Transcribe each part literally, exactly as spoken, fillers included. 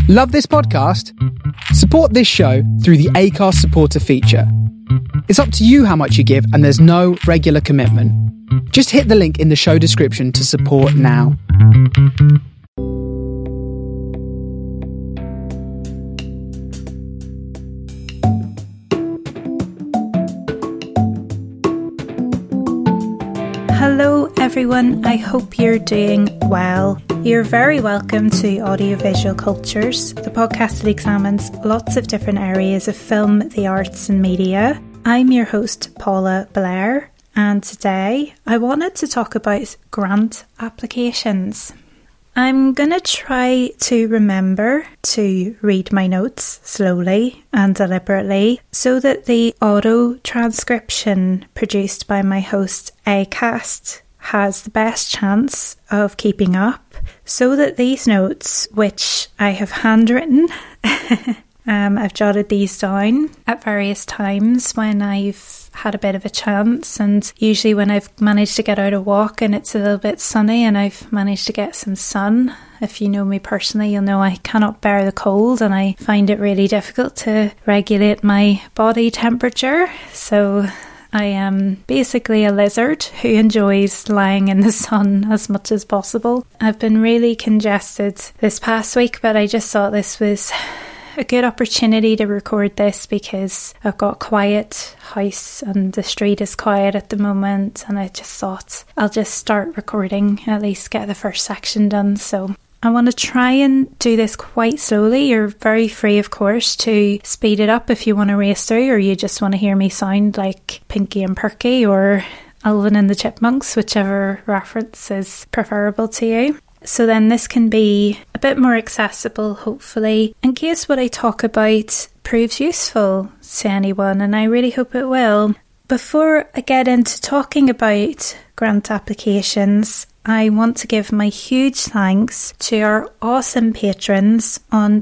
Love this podcast? Support this show through the Acast supporter feature. It's up to you how much you give, and there's no regular commitment. Just hit the link in the show description to support now. Hello everyone, I hope you're doing well. You're very welcome to Audiovisual Cultures, the podcast that examines lots of different areas of film, the arts and media. I'm your host, Paula Blair, and today I wanted to talk about grant applications. I'm going to try to remember to read my notes slowly and deliberately so that the auto transcription produced by my host Acast has the best chance of keeping up, so that these notes, which I have handwritten, um, I've jotted these down at various times when I've had a bit of a chance, and usually when I've managed to get out a walk and it's a little bit sunny and I've managed to get some sun. If you know me personally, you'll know I cannot bear the cold and I find it really difficult to regulate my body temperature. So I am basically a lizard who enjoys lying in the sun as much as possible. I've been really congested this past week, but I just thought this was a good opportunity to record this because I've got a quiet house and the street is quiet at the moment, and I just thought I'll just start recording, at least get the first section done. So I want to try and do this quite slowly. You're very free, of course, to speed it up if you want to race through, or you just want to hear me sound like Pinky and Perky or Alvin and the Chipmunks, whichever reference is preferable to you. So then this can be a bit more accessible, hopefully, in case what I talk about proves useful to anyone, and I really hope it will. Before I get into talking about grant applications, I want to give my huge thanks to our awesome patrons on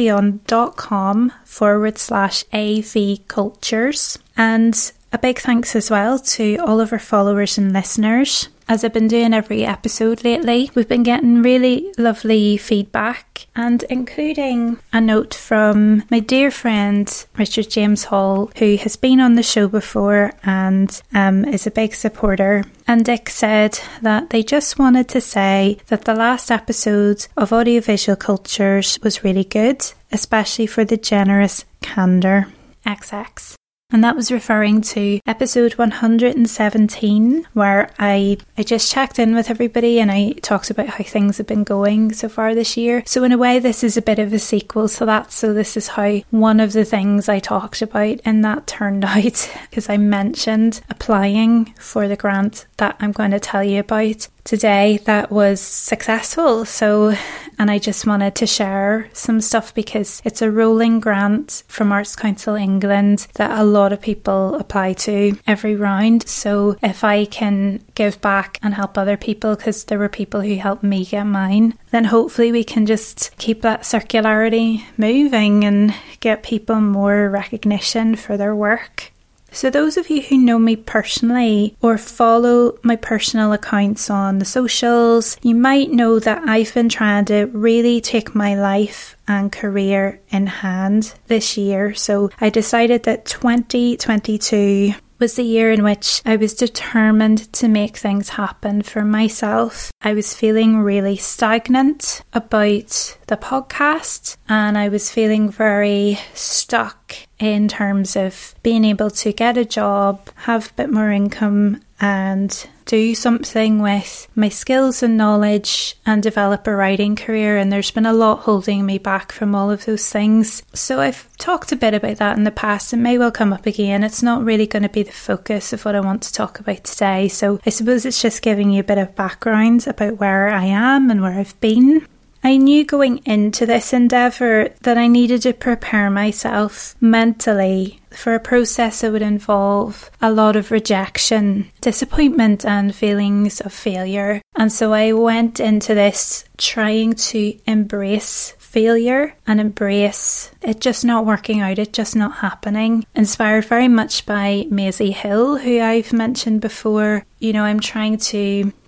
patreon.com forward slash AV Cultures, and a big thanks as well to all of our followers and listeners. As I've been doing every episode lately, we've been getting really lovely feedback, and including a note from my dear friend Richard James Hall, who has been on the show before and um, is a big supporter. And Dick said that they just wanted to say that the last episode of Audiovisual Cultures was really good, especially for the generous candour. X X. And that was referring to episode one hundred seventeen, where I, I just checked in with everybody and I talked about how things have been going so far this year. So in a way, this is a bit of a sequel to that. So this is how one of the things I talked about in that turned out, because I mentioned applying for the grant that I'm going to tell you about today that was successful. So, and I just wanted to share some stuff because it's a rolling grant from Arts Council England that a lot of people apply to every round. So if I can give back and help other people, because there were people who helped me get mine, then hopefully we can just keep that circularity moving and get people more recognition for their work. So those of you who know me personally or follow my personal accounts on the socials, you might know that I've been trying to really take my life and career in hand this year. So I decided that twenty twenty-two was the year in which I was determined to make things happen for myself. I was feeling really stagnant about the podcast, and I was feeling very stuck in terms of being able to get a job, have a bit more income, and do something with my skills and knowledge and develop a writing career. And there's been a lot holding me back from all of those things. So I've talked a bit about that in the past. It may well come up again. It's not really going to be the focus of what I want to talk about today. So I suppose it's just giving you a bit of background about where I am and where I've been. I knew going into this endeavour that I needed to prepare myself mentally for a process that would involve a lot of rejection, disappointment and feelings of failure. And so I went into this trying to embrace failure and embrace it just not working out, it just not happening. Inspired very much by Maisie Hill, who I've mentioned before. You know, I'm trying to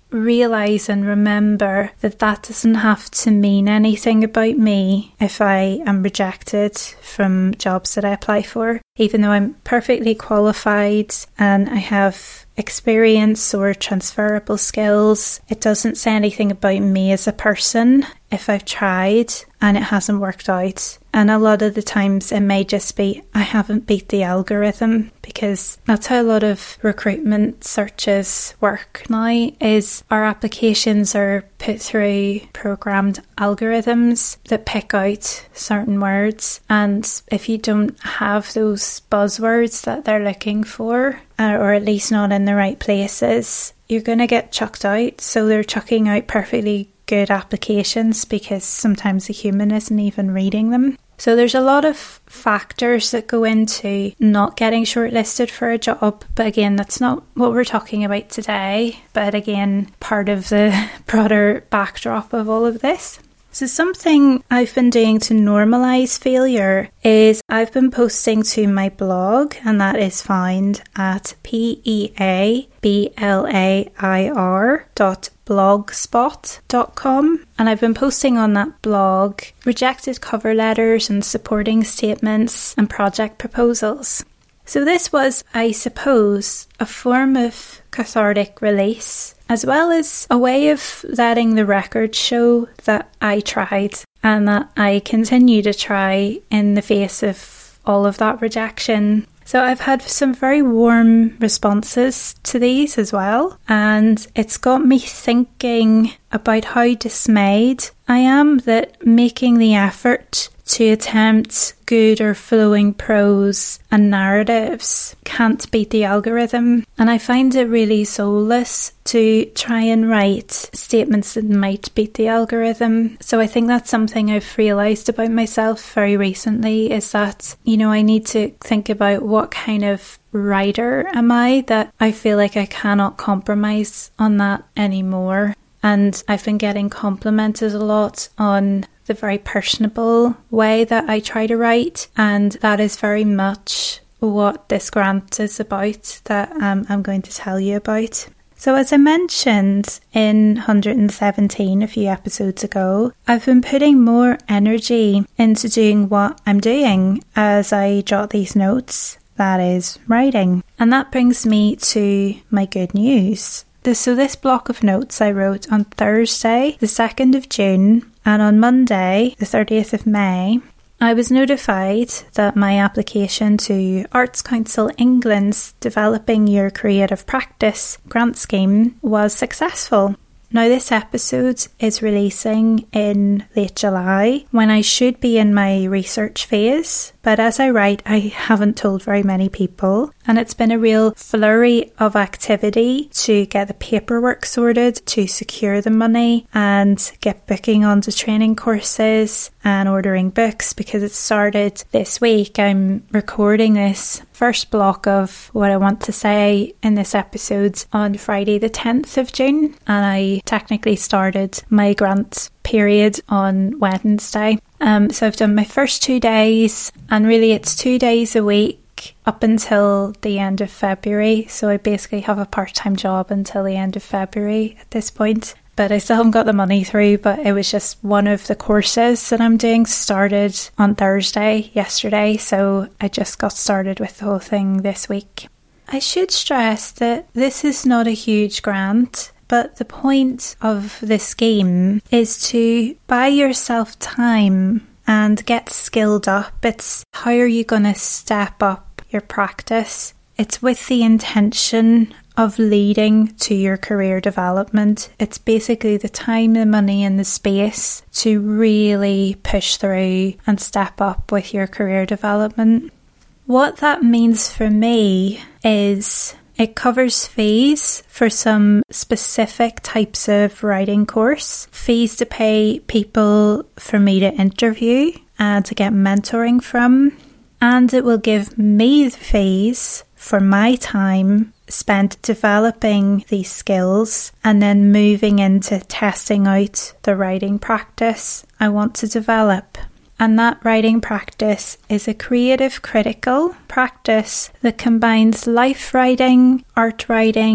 realise and remember that that doesn't have to mean anything about me if I am rejected from jobs that I apply for. Even though I'm perfectly qualified and I have experience or transferable skills, it doesn't say anything about me as a person if I've tried and it hasn't worked out. And a lot of the times it may just be I haven't beat the algorithm, because that's how a lot of recruitment searches work now, is our applications are put through programmed algorithms that pick out certain words, and if you don't have those buzzwords that they're looking for, uh, or at least not in the right places, you're going to get chucked out. So they're chucking out perfectly good applications because sometimes the human isn't even reading them. So there's a lot of factors that go into not getting shortlisted for a job. But again, that's not what we're talking about today. But again, part of the broader backdrop of all of this. So something I've been doing to normalise failure is I've been posting to my blog, and that is found at P E A B L A I R dot blogspot dot com, and I've been posting on that blog rejected cover letters and supporting statements and project proposals. So this was, I suppose, a form of cathartic release, as well as a way of letting the record show that I tried and that I continue to try in the face of all of that rejection. So I've had some very warm responses to these as well, and it's got me thinking about how dismayed I am that making the effort to attempt good or flowing prose and narratives can't beat the algorithm. And I find it really soulless to try and write statements that might beat the algorithm. So I think that's something I've realised about myself very recently, is that, you know, I need to think about what kind of writer am I, that I feel like I cannot compromise on that anymore. And I've been getting complimented a lot on the very personable way that I try to write, and that is very much what this grant is about, that um, I'm going to tell you about. So as I mentioned in one hundred seventeen, a few episodes ago, I've been putting more energy into doing what I'm doing as I jot these notes, that is, writing. And that brings me to my good news. So this block of notes I wrote on Thursday, the second of June, and on Monday, the thirtieth of May, I was notified that my application to Arts Council England's Developing Your Creative Practice grant scheme was successful. Now, this episode is releasing in late July, when I should be in my research phase, but as I write, I haven't told very many people, and it's been a real flurry of activity to get the paperwork sorted, to secure the money, and get booking onto training courses and ordering books, because it started this week. I'm recording this first block of what I want to say in this episode on Friday the tenth of June, and I technically started my grant period on Wednesday. Um, so I've done my first two days, and really it's two days a week up until the end of February. So I basically have a part-time job until the end of February at this point. But I still haven't got the money through, but it was just one of the courses that I'm doing started on Thursday, yesterday, so I just got started with the whole thing this week. I should stress that this is not a huge grant, but the point of this scheme is to buy yourself time and get skilled up. It's how are you going to step up your practice? It's with the intention of leading to your career development. It's basically the time, the money and the space to really push through and step up with your career development. What that means for me is it covers fees for some specific types of writing course, fees to pay people for me to interview and to get mentoring from, and it will give me the fees for my time spent developing these skills and then moving into testing out the writing practice I want to develop. And that writing practice is a creative critical practice that combines life writing, art writing,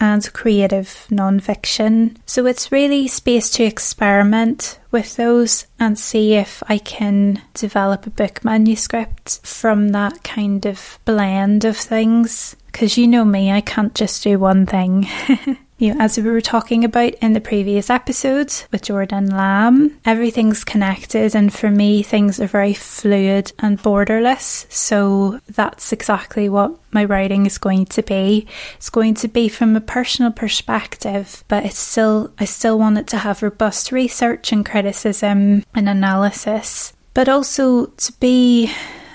and creative non-fiction. So it's really space to experiment with those and see if I can develop a book manuscript from that kind of blend of things. Because you know me, I can't just do one thing. You know, as we were talking about in the previous episode with Jordan Lamb, everything's connected, and for me things are very fluid and borderless. So that's exactly what my writing is going to be. It's going to be from a personal perspective, but it's still I still want it to have robust research and criticism and analysis, but also to be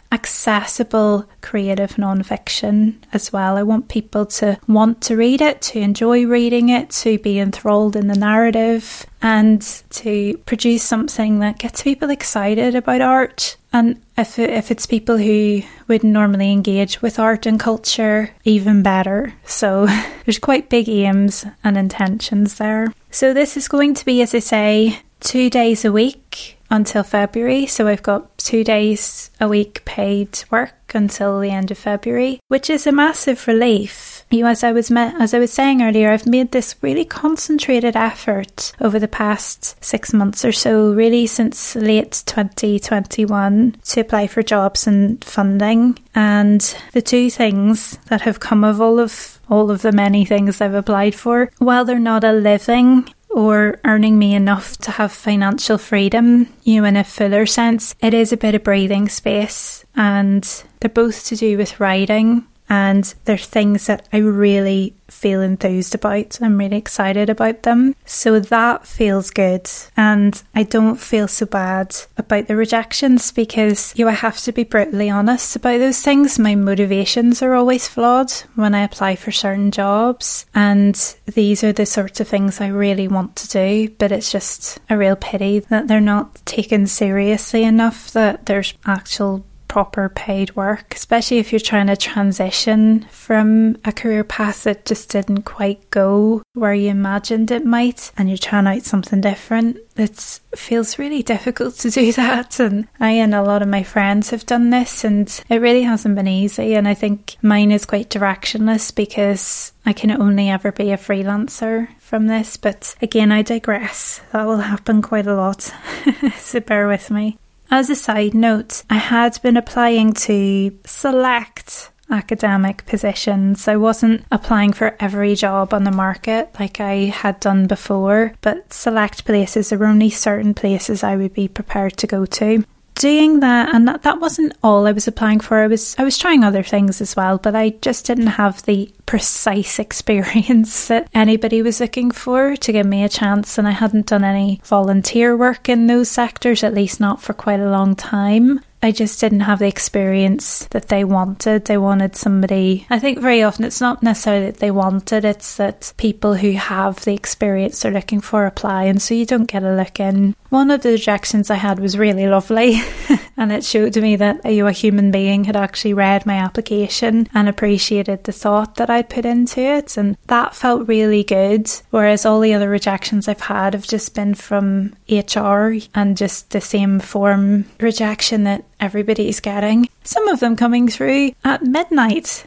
accessible creative non-fiction as well. I want people to want to read it, to enjoy reading it, to be enthralled in the narrative, and to produce something that gets people excited about art. And if it, if it's people who would normally engage with art and culture, even better. So there's quite big aims and intentions there. So this is going to be, as I say, two days a week until February. So I've got two days a week paid work until the end of February, which is a massive relief. You know, as I was me- as I was saying earlier, I've made this really concentrated effort over the past six months or so, really since late twenty twenty-one, to apply for jobs and funding. And the two things that have come of all of all of the many things I've applied for, while they're not a living or earning me enough to have financial freedom, you know, in a fuller sense, it is a bit of breathing space, and they're both to do with writing, and they're things that I really feel enthused about. I'm really excited about them. So that feels good, and I don't feel so bad about the rejections, because you know, I have to be brutally honest about those things. My motivations are always flawed when I apply for certain jobs, and these are the sorts of things I really want to do, but it's just a real pity that they're not taken seriously enough, that there's actual proper paid work, especially if you're trying to transition from a career path that just didn't quite go where you imagined it might, and you're trying out something different. It feels really difficult to do that, and I and a lot of my friends have done this, and it really hasn't been easy. And I think mine is quite directionless, because I can only ever be a freelancer from this. But again, I digress. That will happen quite a lot, so bear with me. As a side note, I had been applying to select academic positions. I wasn't applying for every job on the market like I had done before, but select places. There were only certain places I would be prepared to go to. Doing that, and that, that wasn't all I was applying for. I was I was trying other things as well, but I just didn't have the precise experience that anybody was looking for to give me a chance, and I hadn't done any volunteer work in those sectors, at least not for quite a long time. I just didn't have the experience that they wanted. They wanted somebody, I think very often it's not necessarily that they wanted, it's that people who have the experience they're looking for apply, and so you don't get a look in. One of the rejections I had was really lovely, and it showed me that you know, a human being had actually read my application and appreciated the thought that I'd put into it, and that felt really good. Whereas all the other rejections I've had have just been from H R, and just the same form rejection that everybody's getting. Some of them coming through at midnight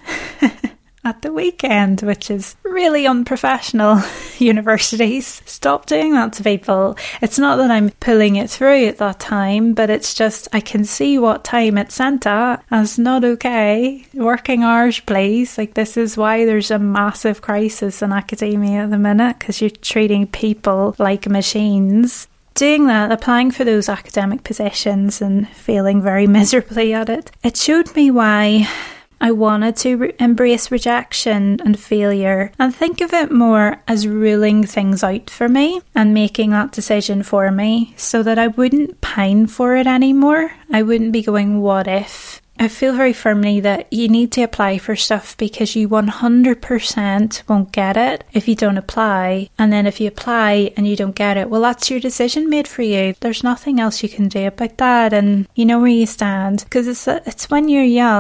at the weekend, which is really unprofessional. Universities, stop doing that to people. It's not that I'm pulling it through at that time, but it's just I can see what time it's sent at as not okay. Working hours, please. Like, this is why there's a massive crisis in academia at the minute, because you're treating people like machines. Doing that, applying for those academic positions and failing very miserably at it, it showed me why I wanted to re- embrace rejection and failure and think of it more as ruling things out for me and making that decision for me, so that I wouldn't pine for it anymore. I wouldn't be going, what if? I feel very firmly that you need to apply for stuff, because you one hundred percent won't get it if you don't apply. And then if you apply and you don't get it, well, that's your decision made for you. There's nothing else you can do about that, and you know where you stand. Because it's, it's when you're young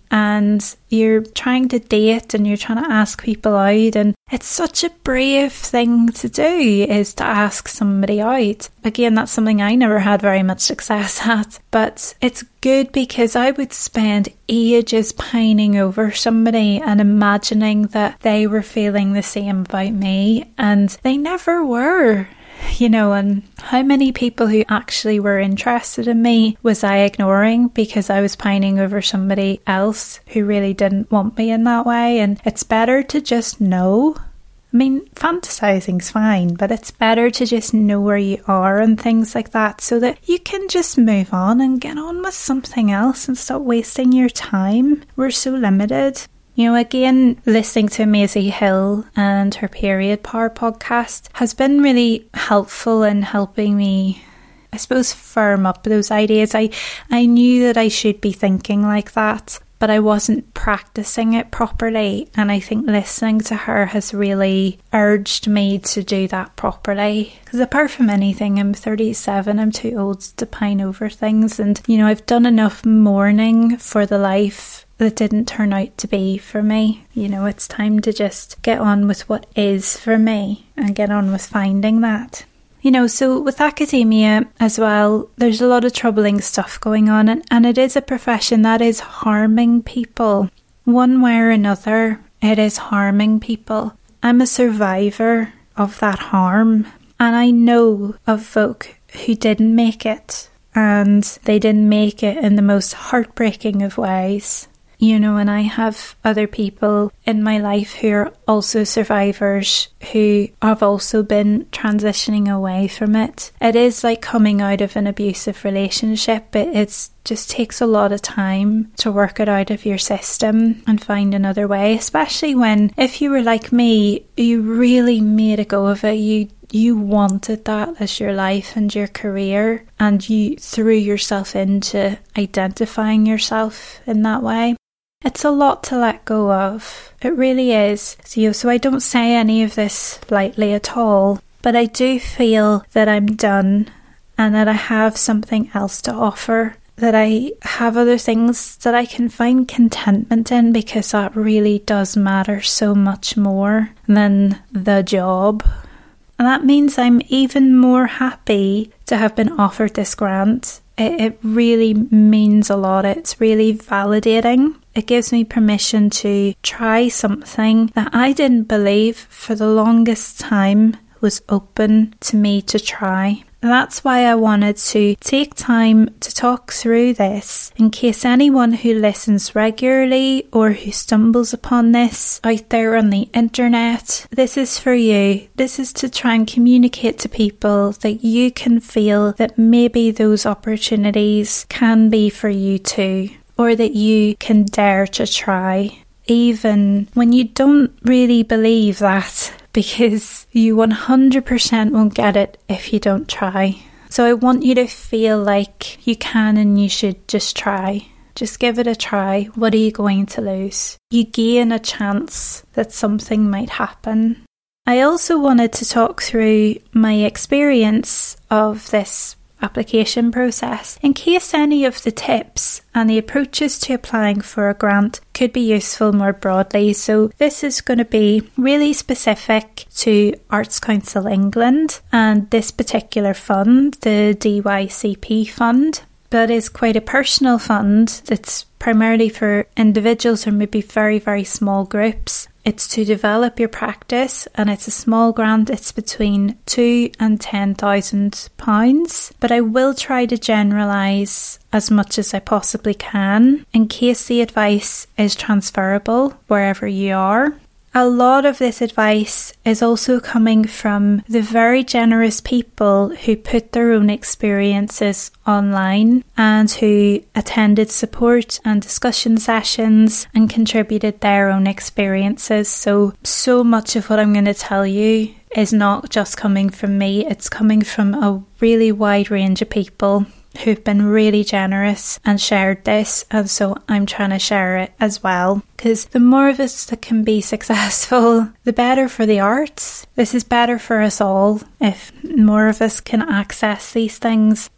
and you're trying to date and you're trying to ask people out, and it's such a brave thing to do, is to ask somebody out. Again, that's something I never had very much success at, but it's good because I would spend ages pining over somebody and imagining that they were feeling the same about me, and they never were. You know, and how many people who actually were interested in me was I ignoring because I was pining over somebody else who really didn't want me in that way? And it's better to just know. I mean, fantasizing's fine, but it's better to just know where you are and things like that so that you can just move on and get on with something else and stop wasting your time. We're so limited. You know, again, listening to Maisie Hill and her Period Power podcast has been really helpful in helping me, I suppose, firm up those ideas. I, I knew that I should be thinking like that, but I wasn't practicing it properly. And I think listening to her has really urged me to do that properly. Because apart from anything, I'm thirty-seven, I'm too old to pine over things. And, you know, I've done enough mourning for the life that didn't turn out to be for me. You know, it's time to just get on with what is for me and get on with finding that. You know, so with academia as well, there's a lot of troubling stuff going on, and, and it is a profession that is harming people. One way or another, it is harming people. I'm a survivor of that harm, and I know of folk who didn't make it, and they didn't make it in the most heartbreaking of ways. You know, and I have other people in my life who are also survivors who have also been transitioning away from it. It is like coming out of an abusive relationship. It it's just takes a lot of time to work it out of your system and find another way, especially when, if you were like me, you really made a go of it. You You wanted that as your life and your career, and you threw yourself into identifying yourself in that way. It's a lot to let go of. It really is. So, you know, so I don't say any of this lightly at all, but I do feel that I'm done and that I have something else to offer, that I have other things that I can find contentment in, because that really does matter so much more than the job. And that means I'm even more happy to have been offered this grant. It, it really means a lot. It's really validating. It gives me permission to try something that I didn't believe for the longest time was open to me to try. And that's why I wanted to take time to talk through this, in case anyone who listens regularly or who stumbles upon this out there on the internet, this is for you. This is to try and communicate to people that you can feel that maybe those opportunities can be for you too, or that you can dare to try, even when you don't really believe that, because you one hundred percent won't get it if you don't try. So I want you to feel like you can and you should just try. Just give it a try. What are you going to lose? You gain a chance that something might happen. I also wanted to talk through my experience of this application process, in case any of the tips and the approaches to applying for a grant could be useful more broadly. So this is going to be really specific to Arts Council England and this particular fund, the D Y C P fund. That is quite a personal fund that's primarily for individuals or maybe very, very small groups. It's to develop your practice, and it's a small grant. It's between two and ten thousand pounds. But I will try to generalise as much as I possibly can, in case the advice is transferable wherever you are. A lot of this advice is also coming from the very generous people who put their own experiences online and who attended support and discussion sessions and contributed their own experiences. So, so much of what I'm going to tell you is not just coming from me, it's coming from a really wide range of people who've been really generous and shared this, and so I'm trying to share it as well, because the more of us that can be successful, the better for the arts. This is better for us all if more of us can access these things.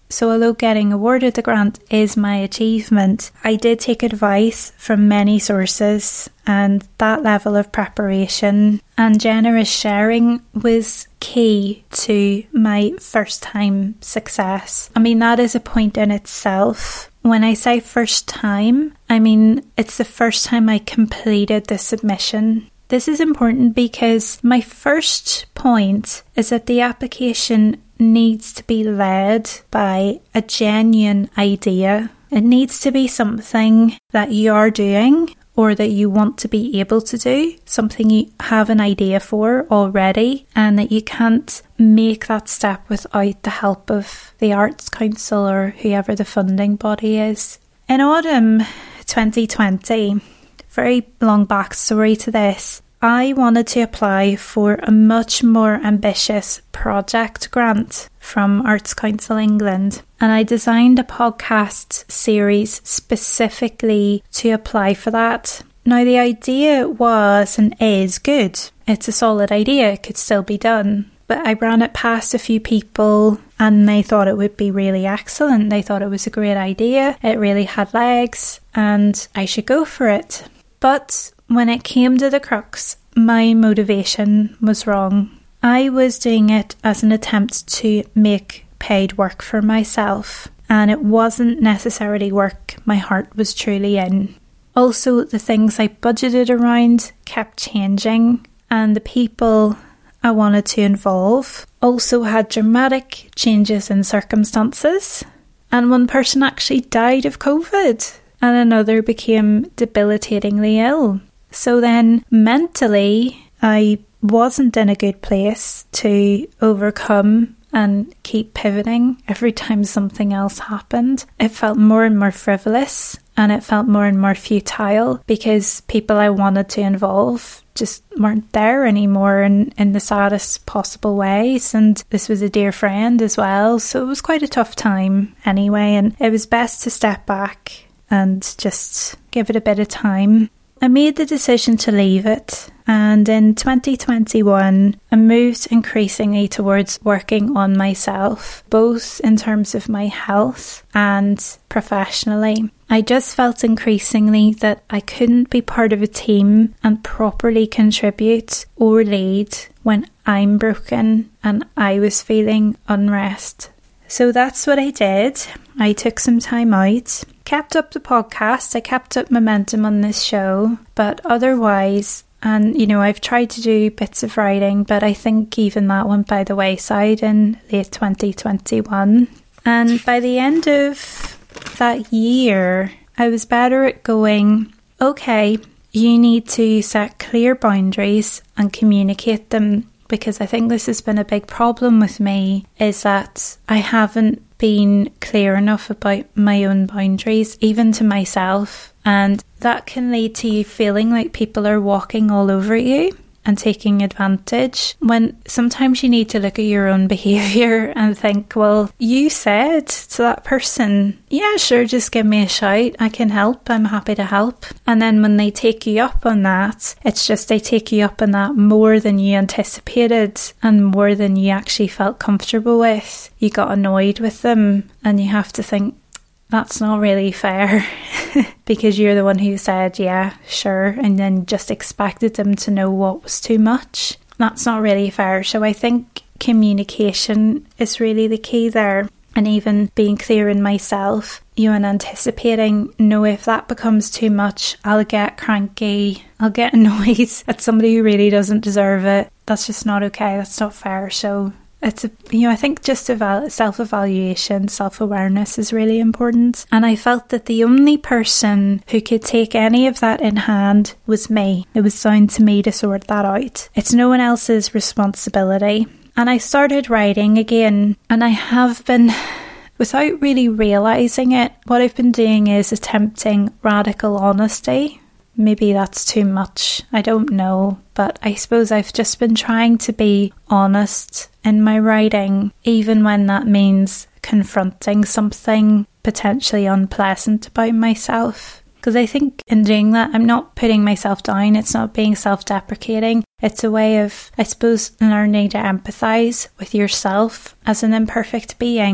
So although getting awarded the grant is my achievement, I did take advice from many sources, and that level of preparation and generous sharing was key to my first time success. I mean, that is a point in itself. When I say first time, I mean it's the first time I completed the submission. This is important because my first point is that the application needs to be led by a genuine idea. It needs to be something that you are doing or that you want to be able to do, something you have an idea for already, and that you can't make that step without the help of the Arts Council or whoever the funding body is. In autumn twenty twenty, very long backstory to this, I wanted to apply for a much more ambitious project grant from Arts Council England, and I designed a podcast series specifically to apply for that. Now, the idea was and is good. It's a solid idea, it could still be done. But I ran it past a few people and they thought it would be really excellent. They thought it was a great idea, it really had legs, and I should go for it. But when it came to the crux, my motivation was wrong. I was doing it as an attempt to make paid work for myself, and it wasn't necessarily work my heart was truly in. Also, the things I budgeted around kept changing, and the people I wanted to involve also had dramatic changes in circumstances. And one person actually died of COVID, and another became debilitatingly ill. So then mentally, I wasn't in a good place to overcome and keep pivoting every time something else happened. It felt more and more frivolous, and it felt more and more futile because people I wanted to involve just weren't there anymore in, in the saddest possible ways. And this was a dear friend as well, so it was quite a tough time anyway, and it was best to step back and just give it a bit of time. I made the decision to leave it, and in twenty twenty-one I moved increasingly towards working on myself, both in terms of my health and professionally. I just felt increasingly that I couldn't be part of a team and properly contribute or lead when I'm broken and I was feeling unrest. So that's what I did. I took some time out, kept up the podcast, I kept up momentum on this show, but otherwise, and you know, I've tried to do bits of writing, but I think even that went by the wayside in late twenty twenty-one. And by the end of that year, I was better at going, okay, you need to set clear boundaries and communicate them. Because I think this has been a big problem with me, is that I haven't been clear enough about my own boundaries, even to myself. And that can lead to you feeling like people are walking all over you and taking advantage, when sometimes you need to look at your own behaviour and think, well, you said to that person, yeah, sure, just give me a shout, I can help, I'm happy to help. And then when they take you up on that, it's just they take you up on that more than you anticipated and more than you actually felt comfortable with. You got annoyed with them, and you have to think, that's not really fair because you're the one who said, yeah, sure, and then just expected them to know what was too much. That's not really fair. So I think communication is really the key there. And even being clear in myself, you know, and anticipating, no, if that becomes too much, I'll get cranky, I'll get annoyed at somebody who really doesn't deserve it. That's just not okay, that's not fair. So it's a, you know, I think just eval- self-evaluation, self-awareness is really important. And I felt that the only person who could take any of that in hand was me. It was down to me to sort that out. It's no one else's responsibility. And I started writing again, and I have been, without really realising it, what I've been doing is attempting radical honesty. Maybe that's too much, I don't know, but I suppose I've just been trying to be honest in my writing, even when that means confronting something potentially unpleasant about myself. Because I think in doing that, I'm not putting myself down, it's not being self-deprecating. It's a way of, I suppose, learning to empathise with yourself as an imperfect being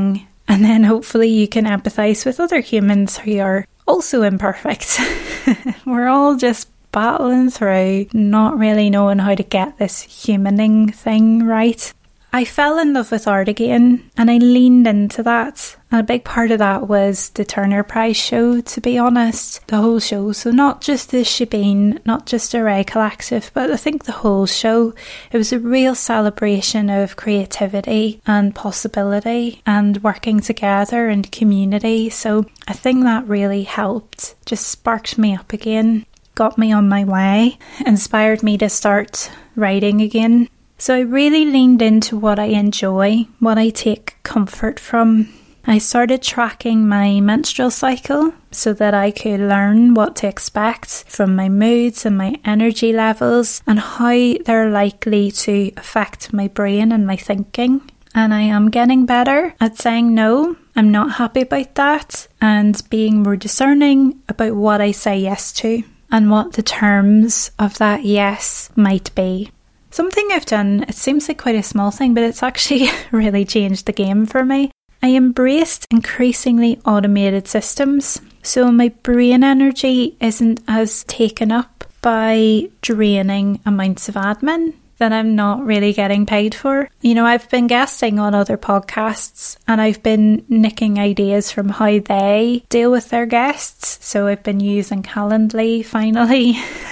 And then hopefully you can empathise with other humans who are also imperfect. We're all just battling through, not really knowing how to get this humaning thing right. I fell in love with art again, and I leaned into that. And a big part of that was the Turner Prize show, to be honest. The whole show. So not just the Shebeen, not just Array Collective, but I think the whole show. It was a real celebration of creativity and possibility and working together and community. So I think that really helped. Just sparked me up again, got me on my way, inspired me to start writing again. So I really leaned into what I enjoy, what I take comfort from. I started tracking my menstrual cycle so that I could learn what to expect from my moods and my energy levels and how they're likely to affect my brain and my thinking. And I am getting better at saying no, I'm not happy about that, and being more discerning about what I say yes to and what the terms of that yes might be. Something I've done, it seems like quite a small thing, but it's actually really changed the game for me. I embraced increasingly automated systems, so my brain energy isn't as taken up by draining amounts of admin that I'm not really getting paid for. You know, I've been guesting on other podcasts and I've been nicking ideas from how they deal with their guests. So I've been using Calendly finally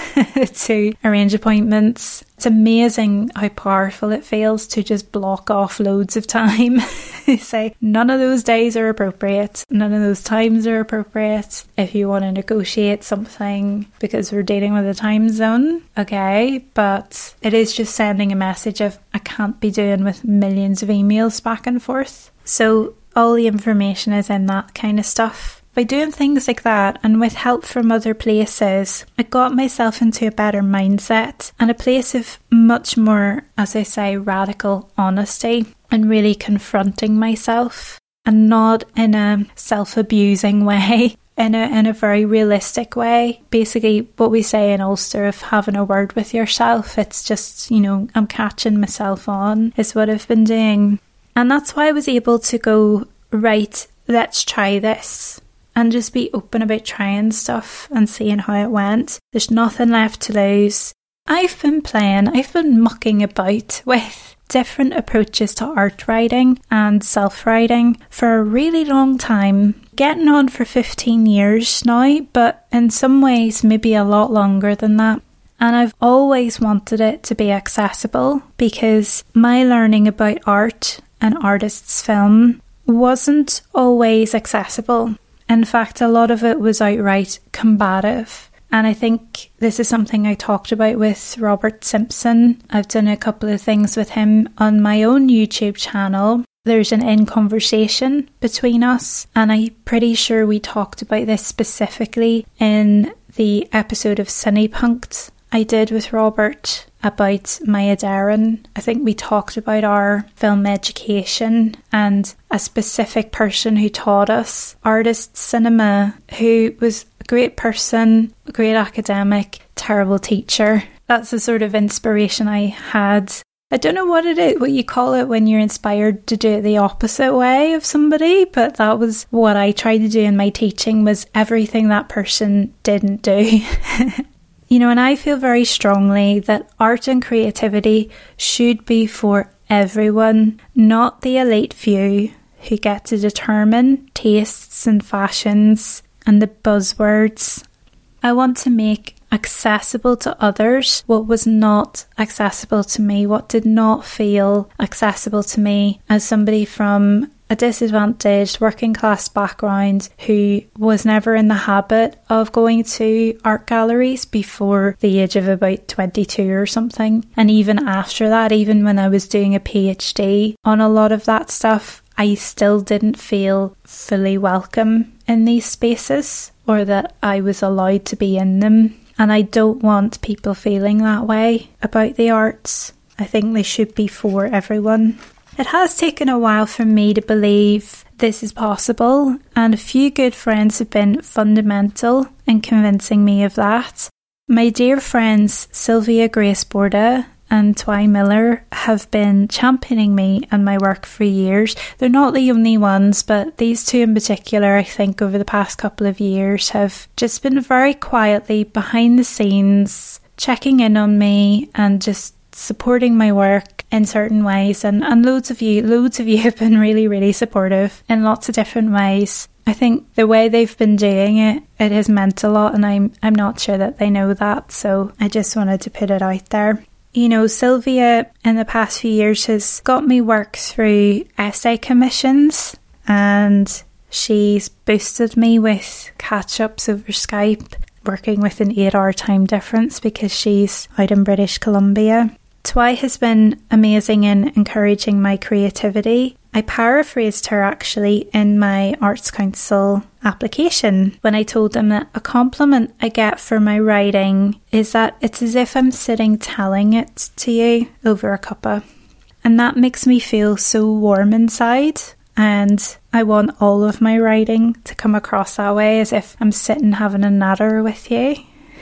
to arrange appointments. It's amazing how powerful it feels to just block off loads of time. Say, none of those days are appropriate. None of those times are appropriate. If you want to negotiate something because we're dealing with a time zone, okay. But it is just sending a message of, I can't be doing with millions of emails back and forth. So all the information is in that kind of stuff. By doing things like that and with help from other places, I got myself into a better mindset and a place of much more, as I say, radical honesty and really confronting myself, and not in a self-abusing way, in a in a very realistic way. Basically, what we say in Ulster of having a word with yourself, it's just, you know, I'm catching myself on, is what I've been doing. And that's why I was able to go, right, let's try this. And just be open about trying stuff and seeing how it went. There's nothing left to lose. I've been playing, I've been mucking about with different approaches to art writing and self-writing for a really long time. Getting on for fifteen years now, but in some ways maybe a lot longer than that. And I've always wanted it to be accessible because my learning about art and artists' film wasn't always accessible. In fact, a lot of it was outright combative. And I think this is something I talked about with Robert Simpson. I've done a couple of things with him on my own YouTube channel. There's an in conversation between us, and I'm pretty sure we talked about this specifically in the episode of Cinepunked I did with Robert about Maya Deren. I think we talked about our film education and a specific person who taught us artist cinema, who was a great person, a great academic, terrible teacher. That's the sort of inspiration I had. I don't know what it is, what you call it when you're inspired to do it the opposite way of somebody, but that was what I tried to do in my teaching, was everything that person didn't do. You know, and I feel very strongly that art and creativity should be for everyone, not the elite few who get to determine tastes and fashions and the buzzwords. I want to make accessible to others what was not accessible to me, what did not feel accessible to me as somebody from a disadvantaged working class background who was never in the habit of going to art galleries before the age of about twenty-two or something. And even after that, even when I was doing a PhD on a lot of that stuff, I still didn't feel fully welcome in these spaces, or that I was allowed to be in them. And I don't want people feeling that way about the arts. I think they should be for everyone. It has taken a while for me to believe this is possible, and a few good friends have been fundamental in convincing me of that. My dear friends Sylvia Grace Borda and Twy Miller have been championing me and my work for years. They're not the only ones, but these two in particular, I think over the past couple of years have just been very quietly behind the scenes, checking in on me and just supporting my work in certain ways. And, and loads of you, loads of you have been really, really supportive in lots of different ways. I think the way they've been doing it, it has meant a lot, and I'm I'm not sure that they know that, so I just wanted to put it out there. You know, Sylvia in the past few years has got me work through essay commissions, and she's boosted me with catch-ups over Skype, working with an eight-hour time difference because she's out in British Columbia. Twy has been amazing in encouraging my creativity. I paraphrased her actually in my Arts Council application when I told them that a compliment I get for my writing is that it's as if I'm sitting telling it to you over a cuppa. And that makes me feel so warm inside, and I want all of my writing to come across that way, as if I'm sitting having a natter with you.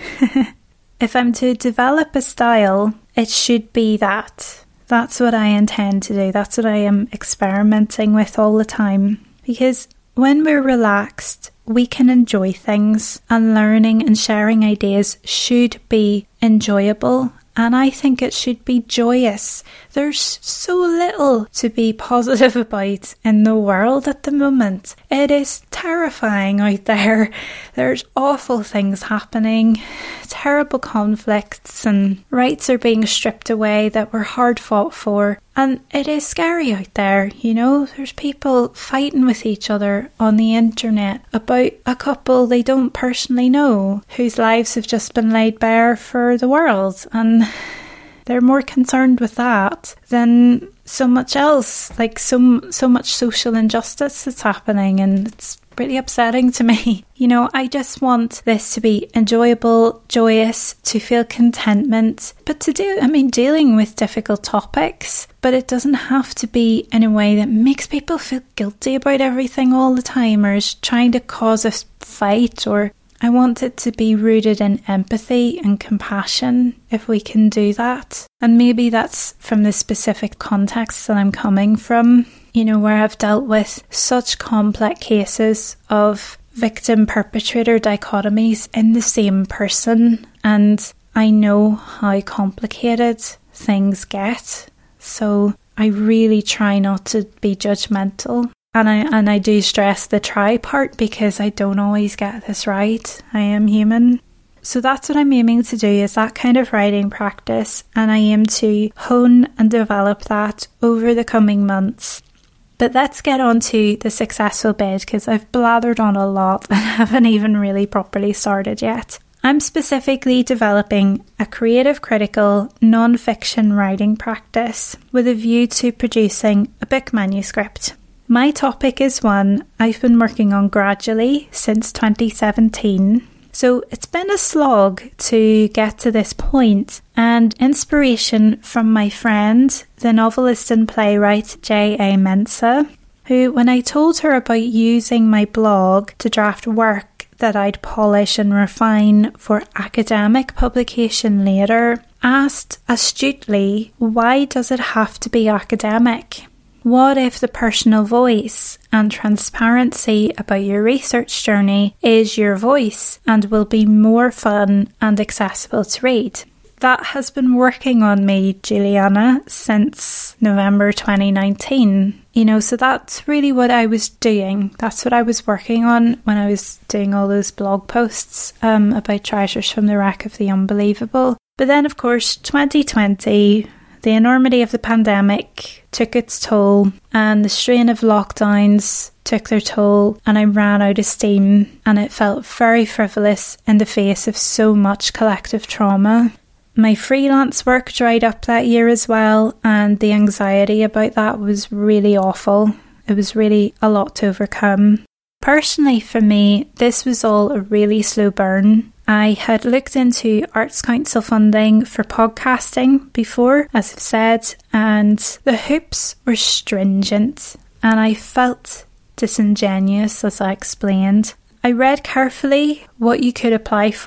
If I'm to develop a style, it should be that. That's what I intend to do. That's what I am experimenting with all the time. Because when we're relaxed, we can enjoy things, and learning and sharing ideas should be enjoyable. And I think it should be joyous. There's so little to be positive about in the world at the moment. It is terrifying out there. There's awful things happening, terrible conflicts, and rights are being stripped away that were hard fought for. And it is scary out there, you know. There's people fighting with each other on the internet about a couple they don't personally know, whose lives have just been laid bare for the world. And they're more concerned with that than so much else, like so, so much social injustice that's happening, and it's really upsetting to me. You know, I just want this to be enjoyable, joyous, to feel contentment, but to do, I mean, dealing with difficult topics, but it doesn't have to be in a way that makes people feel guilty about everything all the time, or is trying to cause a fight. Or I want it to be rooted in empathy and compassion, if we can do that. And maybe that's from the specific context that I'm coming from, you know, where I've dealt with such complex cases of victim-perpetrator dichotomies in the same person, and I know how complicated things get. So I really try not to be judgmental. And I and I do stress the try part, because I don't always get this right. I am human. So that's what I'm aiming to do, is that kind of writing practice, and I aim to hone and develop that over the coming months. But let's get on to the successful bit, because I've blathered on a lot and haven't even really properly started yet. I'm specifically developing a creative, critical, non-fiction writing practice with a view to producing a book manuscript. My topic is one I've been working on gradually since twenty seventeen. So it's been a slog to get to this point, and inspiration from my friend, the novelist and playwright J A Mensah, who, when I told her about using my blog to draft work that I'd polish and refine for academic publication later, asked astutely, why does it have to be academic? What if the personal voice and transparency about your research journey is your voice and will be more fun and accessible to read? That has been working on me, Juliana, since November twenty nineteen. You know, so that's really what I was doing. That's what I was working on when I was doing all those blog posts um, about Treasures from the Wreck of the Unbelievable. But then, of course, twenty twenty... the enormity of the pandemic took its toll, and the strain of lockdowns took their toll, and I ran out of steam, and it felt very frivolous in the face of so much collective trauma. My freelance work dried up that year as well, and the anxiety about that was really awful. It was really a lot to overcome. Personally, for me, this was all a really slow burn. I had looked into Arts Council funding for podcasting before, as I've said, and the hoops were stringent, and I felt disingenuous, as I explained. I read carefully what you could apply for,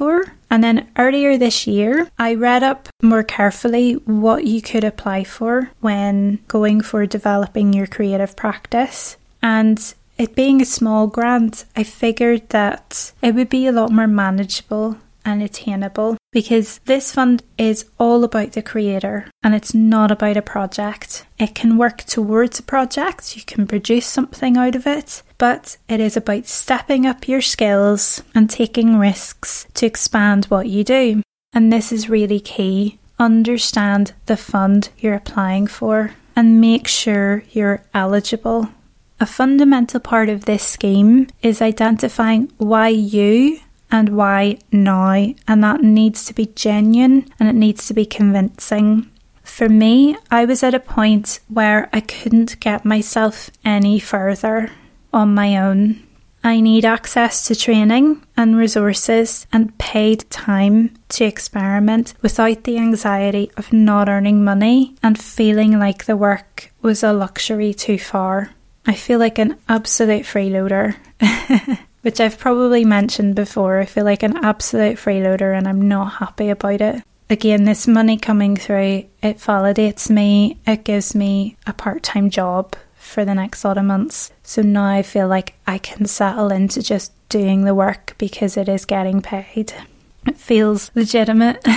And then earlier this year, I read up more carefully what you could apply for when going for developing your creative practice. And it being a small grant, I figured that it would be a lot more manageable and attainable, because this fund is all about the creator and it's not about a project. It can work towards a project, you can produce something out of it, but it is about stepping up your skills and taking risks to expand what you do. And this is really key. Understand the fund you're applying for and make sure you're eligible. A fundamental part of this scheme is identifying why you and why now, and that needs to be genuine and it needs to be convincing. For me, I was at a point where I couldn't get myself any further on my own. I need access to training and resources and paid time to experiment without the anxiety of not earning money and feeling like the work was a luxury too far. I feel like an absolute freeloader. Which I've probably mentioned before. I feel like an absolute freeloader and I'm not happy about it. Again, this money coming through, it validates me. It gives me a part-time job for the next lot of months. So now I feel like I can settle into just doing the work because it is getting paid. It feels legitimate.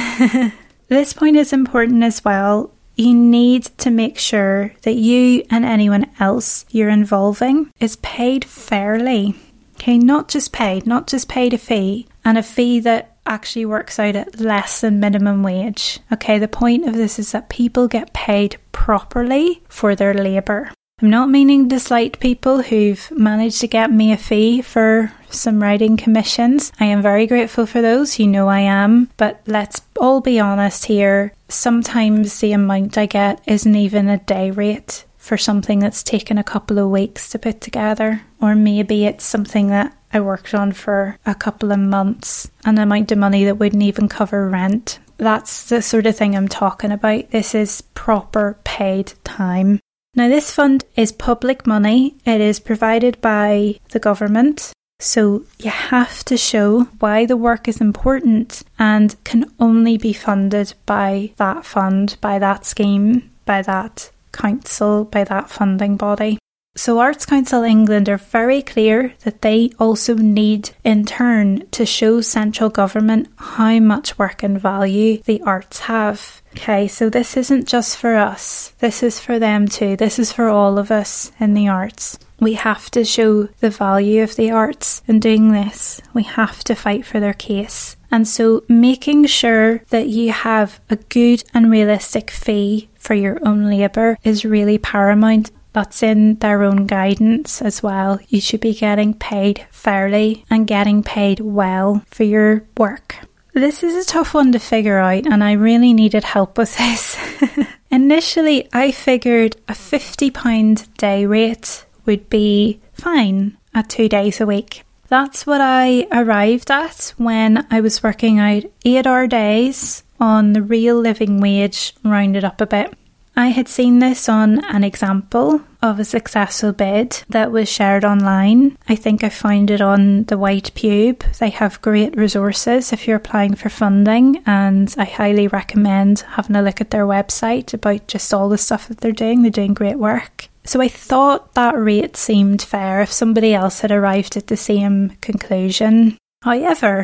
This point is important as well. You need to make sure that you and anyone else you're involving is paid fairly. Okay, not just paid, not just paid a fee, and a fee that actually works out at less than minimum wage. Okay, the point of this is that people get paid properly for their labour. I'm not meaning to slight people who've managed to get me a fee for some writing commissions. I am very grateful for those, you know I am, but let's all be honest here. Sometimes the amount I get isn't even a day rate for something that's taken a couple of weeks to put together, or maybe it's something that I worked on for a couple of months, an amount of money that wouldn't even cover rent. That's the sort of thing I'm talking about. This is proper paid time. Now, this fund is public money. It is provided by the government, so you have to show why the work is important and can only be funded by that fund, by that scheme, by that council, by that funding body. So Arts Council England are very clear that they also need in turn to show central government how much work and value the arts have. Okay, so this isn't just for us, this is for them too, this is for all of us in the arts. We have to show the value of the arts in doing this. We have to fight for their case. And so making sure that you have a good and realistic fee for your own labour is really paramount. That's in their own guidance as well. You should be getting paid fairly and getting paid well for your work. This is a tough one to figure out and I really needed help with this. Initially, I figured a fifty pounds day rate would be fine at two days a week. That's what I arrived at when I was working out eight hour days on the real living wage, rounded up a bit. I had seen this on an example of a successful bid that was shared online. I think I found it on the White Pube. They have great resources if you're applying for funding, and I highly recommend having a look at their website about just all the stuff that they're doing. They're doing great work. So I thought that rate seemed fair if somebody else had arrived at the same conclusion. However,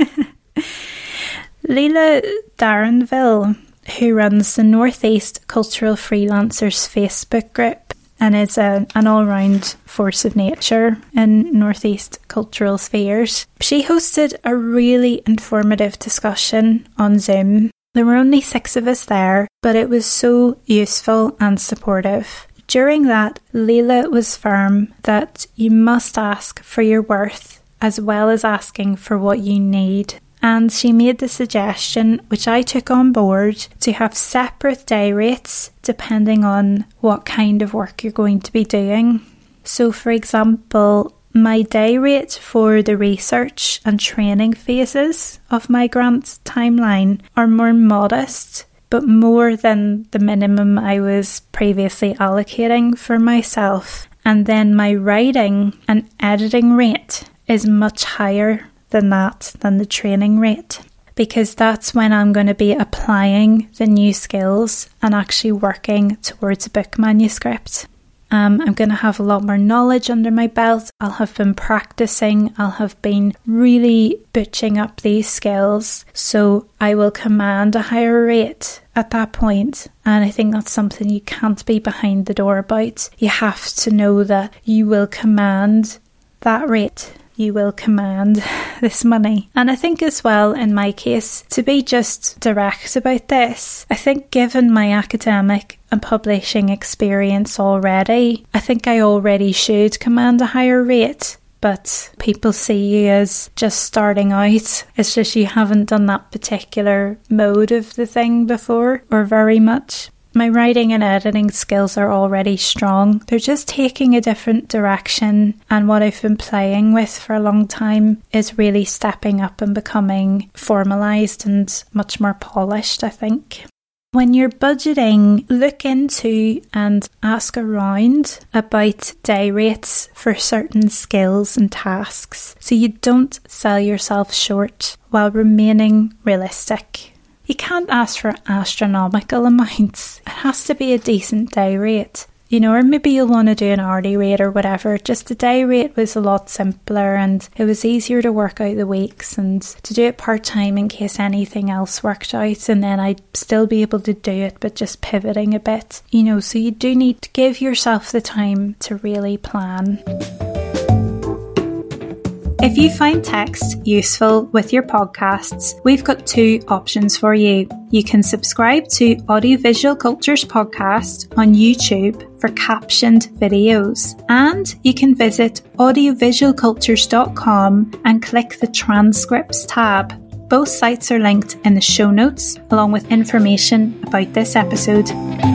Leila Darrenville, who runs the Northeast Cultural Freelancers Facebook group and is a, an all-round force of nature in Northeast cultural spheres, she hosted a really informative discussion on Zoom. There were only six of us there, but it was so useful and supportive. During that, Leila was firm that you must ask for your worth as well as asking for what you need. And she made the suggestion, which I took on board, to have separate day rates depending on what kind of work you're going to be doing. So, for example, my day rate for the research and training phases of my grant timeline are more modest, but more than the minimum I was previously allocating for myself. And then my writing and editing rate is much higher than that, than the training rate. because that's when I'm going to be applying the new skills and actually working towards a book manuscript. Um, I'm going to have a lot more knowledge under my belt. I'll have been practicing. I'll have been really butching up these skills. So I will command a higher rate at that point. And I think that's something you can't be behind the door about. You have to know that you will command that rate. You will command this money. And I think as well, in my case, to be just direct about this, I think given my academic and publishing experience already, I think I already should command a higher rate. But people see you as just starting out. It's just you haven't done that particular mode of the thing before, or very much. My writing and editing skills are already strong. They're just taking a different direction, and what I've been playing with for a long time is really stepping up and becoming formalised and much more polished, I think. When you're budgeting, look into and ask around about day rates for certain skills and tasks so you don't sell yourself short while remaining realistic. You can't ask for astronomical amounts. It has to be a decent day rate. You know, or maybe you'll want to do an hourly rate or whatever. Just the day rate was a lot simpler and it was easier to work out the weeks and to do it part-time in case anything else worked out, and then I'd still be able to do it but just pivoting a bit. You know, so you do need to give yourself the time to really plan. If you find text useful with your podcasts, we've got two options for you. You can subscribe to Audiovisual Cultures Podcast on YouTube for captioned videos, and you can visit audiovisual cultures dot com and click the transcripts tab. Both sites are linked in the show notes, along with information about this episode.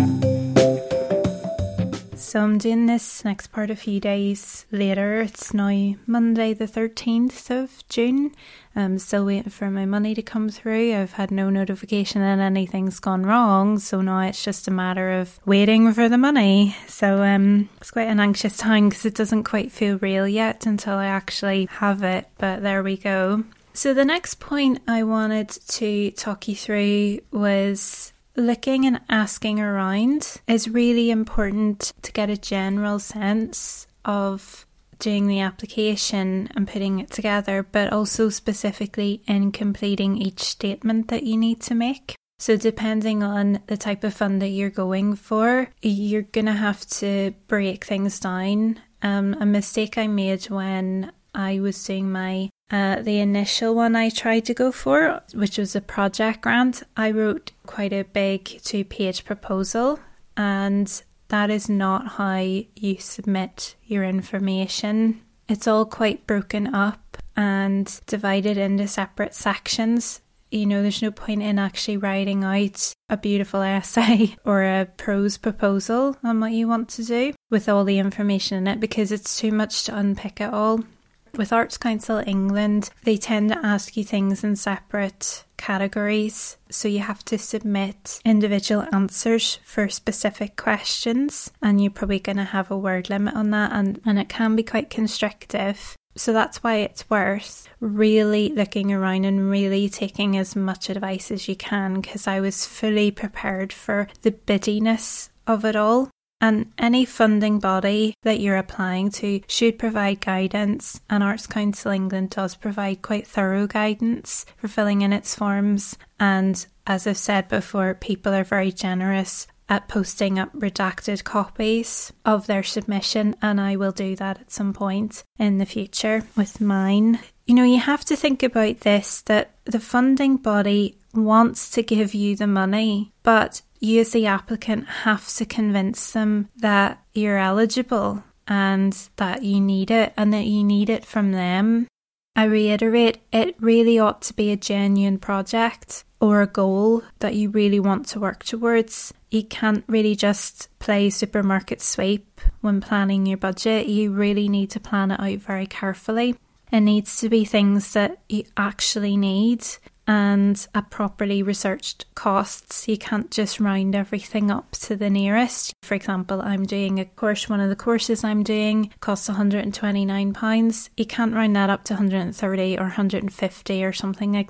So I'm doing this next part a few days later. It's now Monday the thirteenth of June. I'm still waiting for my money to come through. I've had no notification that anything's gone wrong, so now it's just a matter of waiting for the money. So um, it's quite an anxious time because it doesn't quite feel real yet until I actually have it, but there we go. So the next point I wanted to talk you through was looking and asking around. Is really important to get a general sense of doing the application and putting it together, but also specifically in completing each statement that you need to make. So depending on the type of fund that you're going for, you're going to have to break things down. Um, a mistake I made when I was doing my Uh, the initial one I tried to go for, which was a project grant, I wrote quite a big two-page proposal, and that is not how you submit your information. It's all quite broken up and divided into separate sections. You know, there's no point in actually writing out a beautiful essay or a prose proposal on what you want to do with all the information in it, because it's too much to unpick it all. With Arts Council England, they tend to ask you things in separate categories, so you have to submit individual answers for specific questions, and you're probably going to have a word limit on that, and, and it can be quite constrictive. So that's why it's worth really looking around and really taking as much advice as you can, because I was fully prepared for the biddiness of it all. And any funding body that you're applying to should provide guidance, and Arts Council England does provide quite thorough guidance for filling in its forms. And as I've said before, people are very generous at posting up redacted copies of their submission, and I will do that at some point in the future with mine. You know, you have to think about this, that the funding body wants to give you the money, but you as the applicant have to convince them that you're eligible and that you need it, and that you need it from them. I reiterate, it really ought to be a genuine project or a goal that you really want to work towards. You can't really just play supermarket sweep when planning your budget. You really need to plan it out very carefully. It needs to be things that you actually need and at properly researched costs. You can't just round everything up to the nearest. For example, I'm doing a course, one of the courses I'm doing costs one hundred twenty-nine pounds. You can't round that up to one hundred thirty or one hundred fifty or something like that.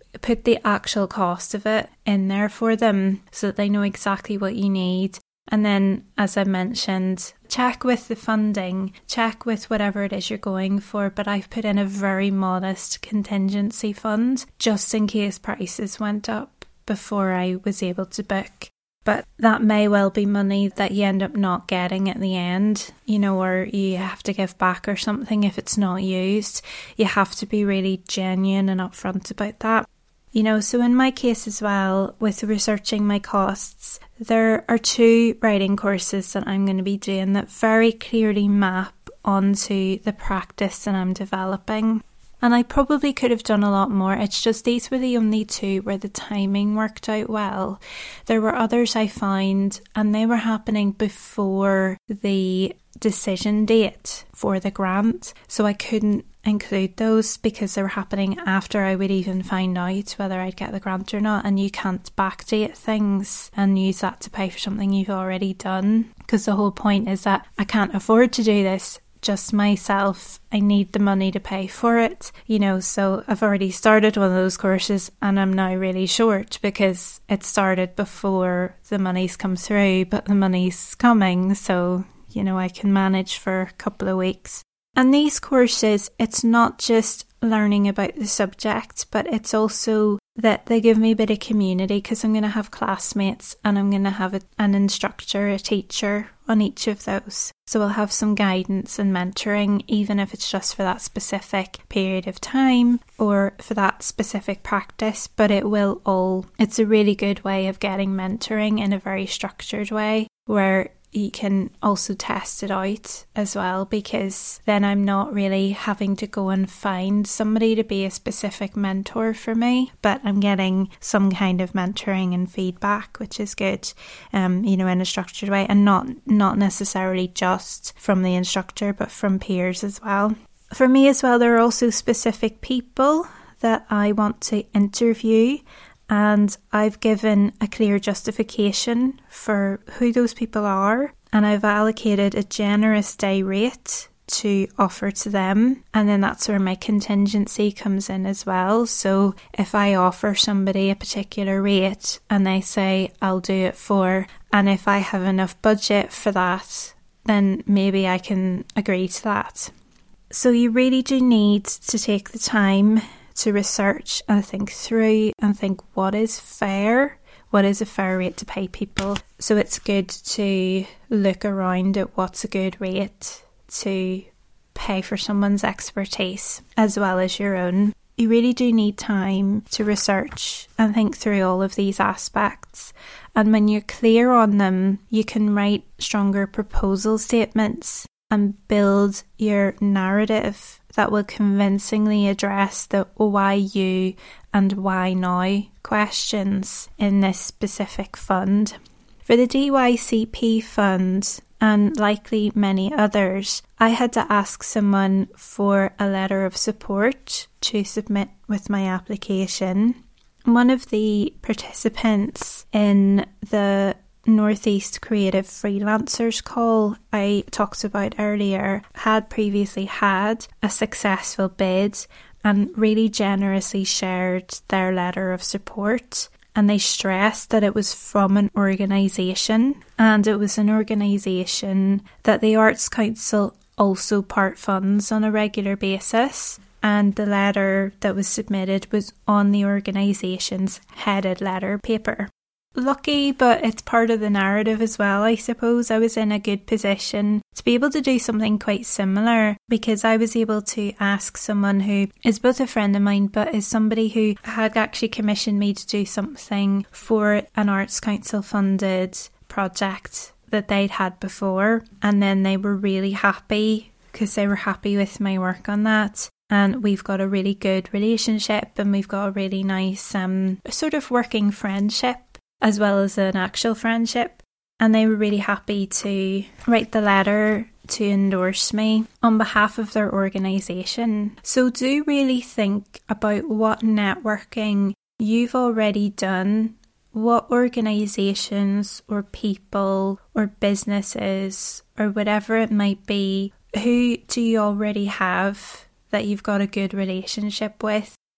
put the actual cost of it in there for them so that they know exactly what you need. And then, as I mentioned, check with the funding, check with whatever it is you're going for. But I've put in a very modest contingency fund just in case prices went up before I was able to book. But that may well be money that you end up not getting at the end, you know, or you have to give back or something if it's not used. You have to be really genuine and upfront about that. You know, so in my case as well, with researching my costs, there are two writing courses that I'm going to be doing that very clearly map onto the practice that I'm developing. And I probably could have done a lot more. It's just these were the only two where the timing worked out well. There were others I found, and they were happening before the decision date for the grant. So I couldn't include those because they were happening after I would even find out whether I'd get the grant or not. And you can't backdate things and use that to pay for something you've already done. Because the whole point is that I can't afford to do this just myself. I need the money to pay for it, you know, so I've already started one of those courses and I'm now really short because it started before the money's come through, but the money's coming, so, you know, I can manage for a couple of weeks. And these courses, it's not just learning about the subject, but it's also that they give me a bit of community because I'm going to have classmates and I'm going to have a, an instructor, a teacher on each of those. So I'll have some guidance and mentoring, even if it's just for that specific period of time or for that specific practice, but it will all, it's a really good way of getting mentoring in a very structured way where you can also test it out as well, because then I'm not really having to go and find somebody to be a specific mentor for me, but I'm getting some kind of mentoring and feedback, which is good, um, you know, in a structured way, and not not necessarily just from the instructor, but from peers as well. For me as well, there are also specific people that I want to interview, and I've given a clear justification for who those people are, and I've allocated a generous day rate to offer to them, and then that's where my contingency comes in as well. So if I offer somebody a particular rate and they say I'll do it for, and if I have enough budget for that, then maybe I can agree to that. So you really do need to take the time to research and think through and think what is fair, what is a fair rate to pay people. So it's good to look around at what's a good rate to pay for someone's expertise as well as your own. You really do need time to research and think through all of these aspects. And when you're clear on them, you can write stronger proposal statements and build your narrative that will convincingly address the why you and why now questions in this specific fund. For the D Y C P fund, and likely many others, I had to ask someone for a letter of support to submit with my application. One of the participants in the Northeast Creative Freelancers call I talked about earlier had previously had a successful bid and really generously shared their letter of support, and they stressed that it was from an organisation, and it was an organisation that the Arts Council also part funds on a regular basis, and the letter that was submitted was on the organisation's headed letter paper. Lucky, but it's part of the narrative as well, I suppose. I was in a good position to be able to do something quite similar because I was able to ask someone who is both a friend of mine but is somebody who had actually commissioned me to do something for an Arts Council funded project that they'd had before, and then they were really happy because they were happy with my work on that. And we've got a really good relationship and we've got a really nice um, sort of working friendship, as well as an actual friendship, and they were really happy to write the letter to endorse me on behalf of their organisation. So do really think about what networking you've already done, what organisations or people or businesses or whatever it might be, who do you already have that you've got a good relationship with,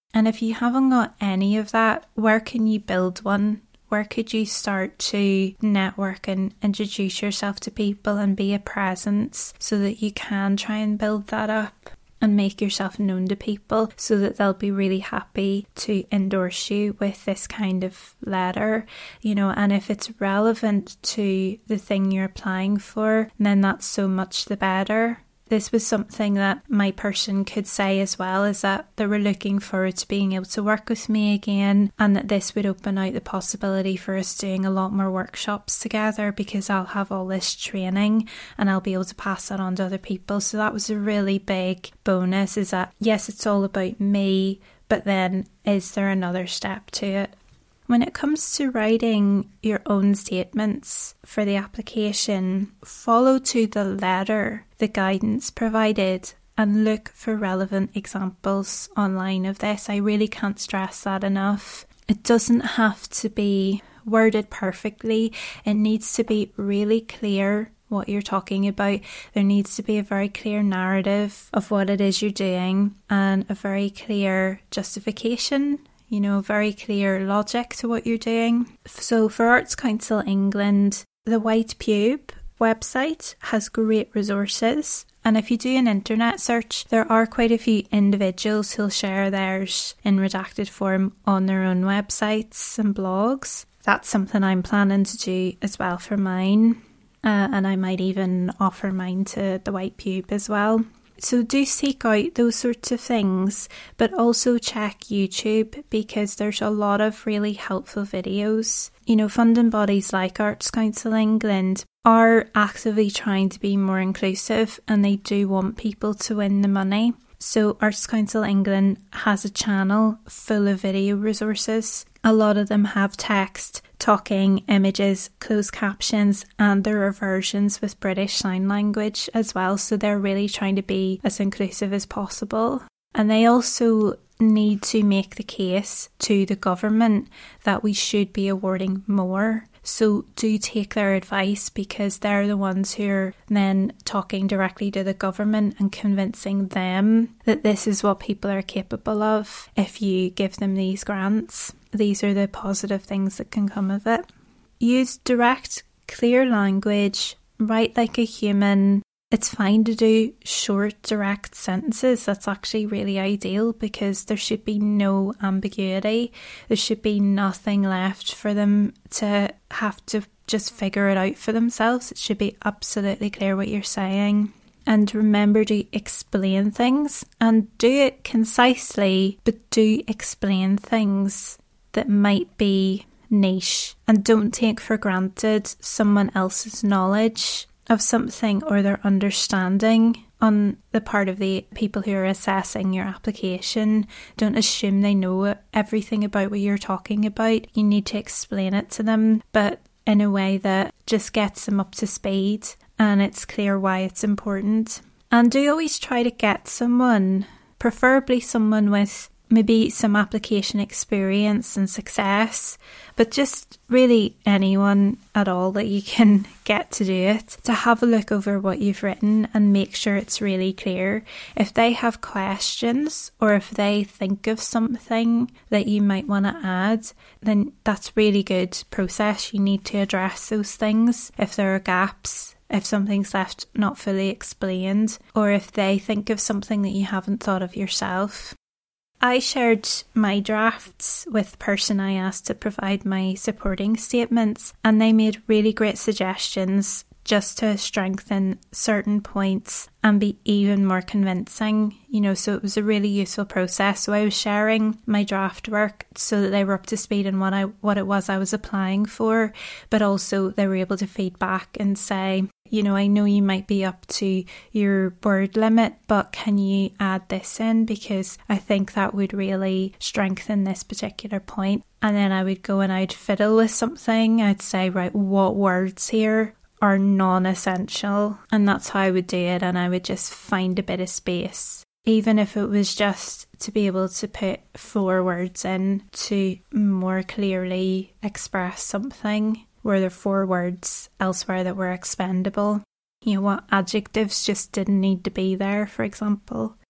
And if you haven't got any of that, where can you build one? Where could you start to network and introduce yourself to people and be a presence so that you can try and build that up and make yourself known to people so that they'll be really happy to endorse you with this kind of letter, you know, and if it's relevant to the thing you're applying for, then that's so much the better. This was something that my person could say as well, is that they were looking forward to being able to work with me again, and that this would open out the possibility for us doing a lot more workshops together because I'll have all this training and I'll be able to pass that on to other people. So that was a really big bonus, is that yes, it's all about me, but then is there another step to it? When it comes to writing your own statements for the application, follow to the letter the guidance provided and look for relevant examples online of this. I really can't stress that enough. It doesn't have to be worded perfectly. It needs to be really clear what you're talking about. There needs to be a very clear narrative of what it is you're doing and a very clear justification, you know, very clear logic to what you're doing. So for Arts Council England, the White Pube website has great resources. And if you do an internet search, there are quite a few individuals who'll share theirs in redacted form on their own websites and blogs. That's something I'm planning to do as well for mine. Uh, and I might even offer mine to the White Pube as well. So do seek out those sorts of things, but also check YouTube because there's a lot of really helpful videos. You know, funding bodies like Arts Council England are actively trying to be more inclusive and they do want people to win the money. So Arts Council England has a channel full of video resources. A lot of them have text, talking, images, closed captions, and there are versions with British Sign Language as well. So they're really trying to be as inclusive as possible. And they also need to make the case to the government that we should be awarding more. So do take their advice because they're the ones who are then talking directly to the government and convincing them that this is what people are capable of if you give them these grants. These are the positive things that can come of it. Use direct, clear language, write like a human. It's fine to do short, direct sentences. That's actually really ideal because there should be no ambiguity. There should be nothing left for them to have to just figure it out for themselves. It should be absolutely clear what you're saying. And remember to explain things and do it concisely, but do explain things that might be niche. And don't take for granted someone else's knowledge of something or their understanding on the part of the people who are assessing your application. Don't assume they know everything about what you're talking about. You need to explain it to them, but in a way that just gets them up to speed and it's clear why it's important. And do always try to get someone, preferably someone with maybe some application experience and success, but just really anyone at all that you can get to do it, to have a look over what you've written and make sure it's really clear. If they have questions or if they think of something that you might want to add, then that's really good process. You need to address those things. If there are gaps, if something's left not fully explained, or if they think of something that you haven't thought of yourself. I shared my drafts with the person I asked to provide my supporting statements, and they made really great suggestions just to strengthen certain points and be even more convincing, you know, so it was a really useful process. So I was sharing my draft work so that they were up to speed on what I what it was I was applying for, but also they were able to feed back and say, you know, I know you might be up to your word limit, but can you add this in? Because I think that would really strengthen this particular point. And then I would go and I'd fiddle with something. I'd say, right, what words here are non-essential? And that's how I would do it. And I would just find a bit of space, even if it was just to be able to put four words in to more clearly express something. Were there four words elsewhere that were expendable? You know, what adjectives just didn't need to be there, for example.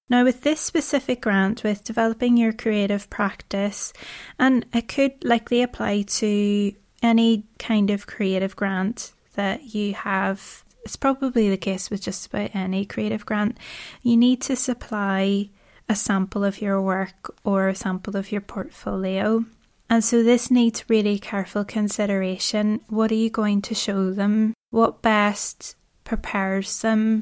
Now, with this specific grant, with developing your creative practice, and it could likely apply to any kind of creative grant that you have, it's probably the case with just about any creative grant, you need to supply a sample of your work or a sample of your portfolio. And so this needs really careful consideration. What are you going to show them? What best prepares them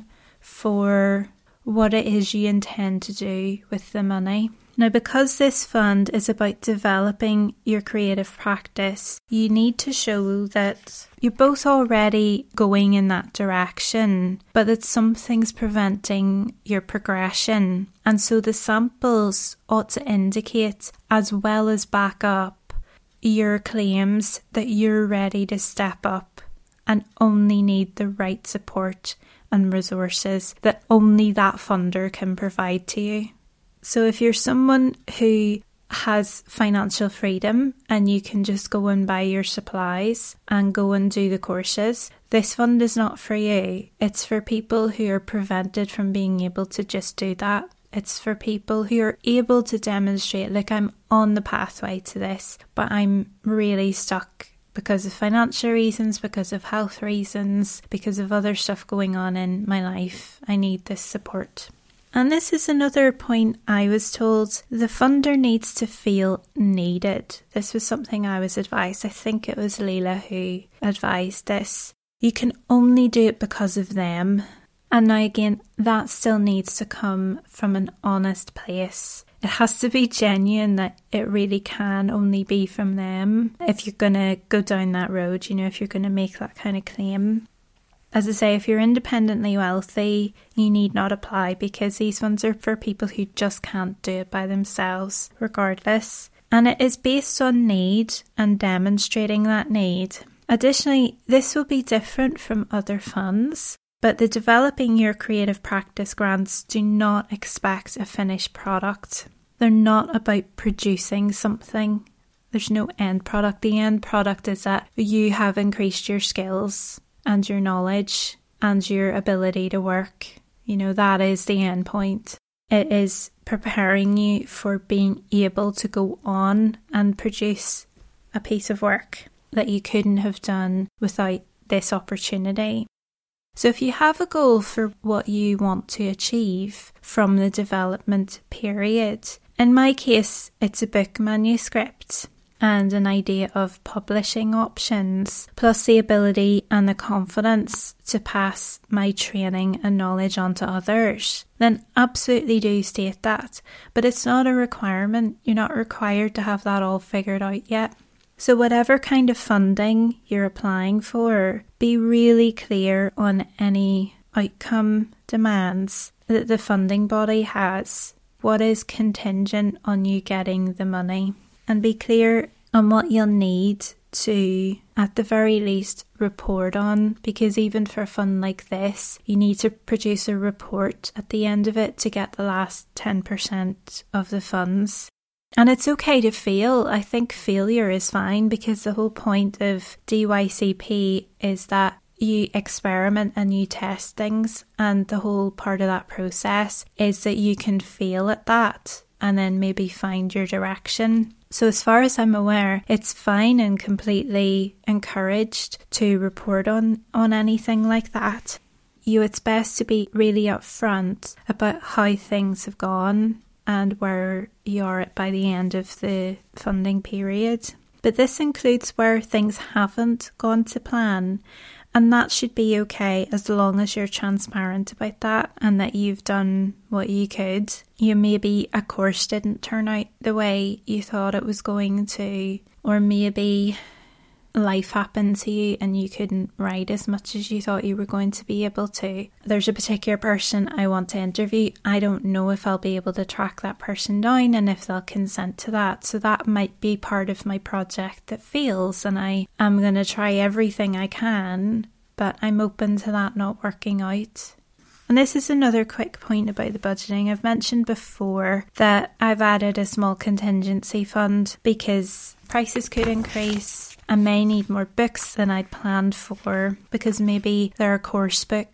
for what it is you intend to do with the money? Now, because this fund is about developing your creative practice, you need to show that you're both already going in that direction, but that something's preventing your progression. And so the samples ought to indicate, as well as back up, your claims that you're ready to step up and only need the right support and resources that only that funder can provide to you. So if you're someone who has financial freedom and you can just go and buy your supplies and go and do the courses, this fund is not for you. It's for people who are prevented from being able to just do that. It's for people who are able to demonstrate, look, I'm on the pathway to this, but I'm really stuck because of financial reasons, because of health reasons, because of other stuff going on in my life. I need this support. And this is another point I was told. The funder needs to feel needed. This was something I was advised. I think it was Leela who advised this. You can only do it because of them. And now again, that still needs to come from an honest place. It has to be genuine, that it really can only be from them. If you're going to go down that road, you know, if you're going to make that kind of claim. As I say, if you're independently wealthy, you need not apply, because these funds are for people who just can't do it by themselves, regardless. And it is based on need and demonstrating that need. Additionally, this will be different from other funds, but the Developing Your Creative Practice grants do not expect a finished product. They're not about producing something. There's no end product. The end product is that you have increased your skills and your knowledge and your ability to work. You know, that is the end point. It is preparing you for being able to go on and produce a piece of work that you couldn't have done without this opportunity. So if you have a goal for what you want to achieve from the development period, in my case, it's a book manuscript and an idea of publishing options, plus the ability and the confidence to pass my training and knowledge on to others, then absolutely do state that. But it's not a requirement. You're not required to have that all figured out yet. So whatever kind of funding you're applying for, be really clear on any outcome demands that the funding body has. What is contingent on you getting the money? And be clear on what you'll need to, at the very least, report on, because even for a fund like this, you need to produce a report at the end of it to get the last ten percent of the funds. And it's okay to fail. I think failure is fine, because the whole point of D Y C P is that you experiment and you test things, and the whole part of that process is that you can fail at that and then maybe find your direction. So as far as I'm aware, it's fine and completely encouraged to report on, on anything like that. You, it's best to be really upfront about how things have gone and where you are at by the end of the funding period. But this includes where things haven't gone to plan, and that should be okay as long as you're transparent about that and that you've done what you could. You maybe a course didn't turn out the way you thought it was going to, or maybe life happened to you and you couldn't write as much as you thought you were going to be able to. There's a particular person I want to interview. I don't know if I'll be able to track that person down and if they'll consent to that. So that might be part of my project that fails, and I am going to try everything I can, but I'm open to that not working out. And this is another quick point about the budgeting. I've mentioned before that I've added a small contingency fund because prices could increase. I may need more books than I'd planned for, because maybe there are course books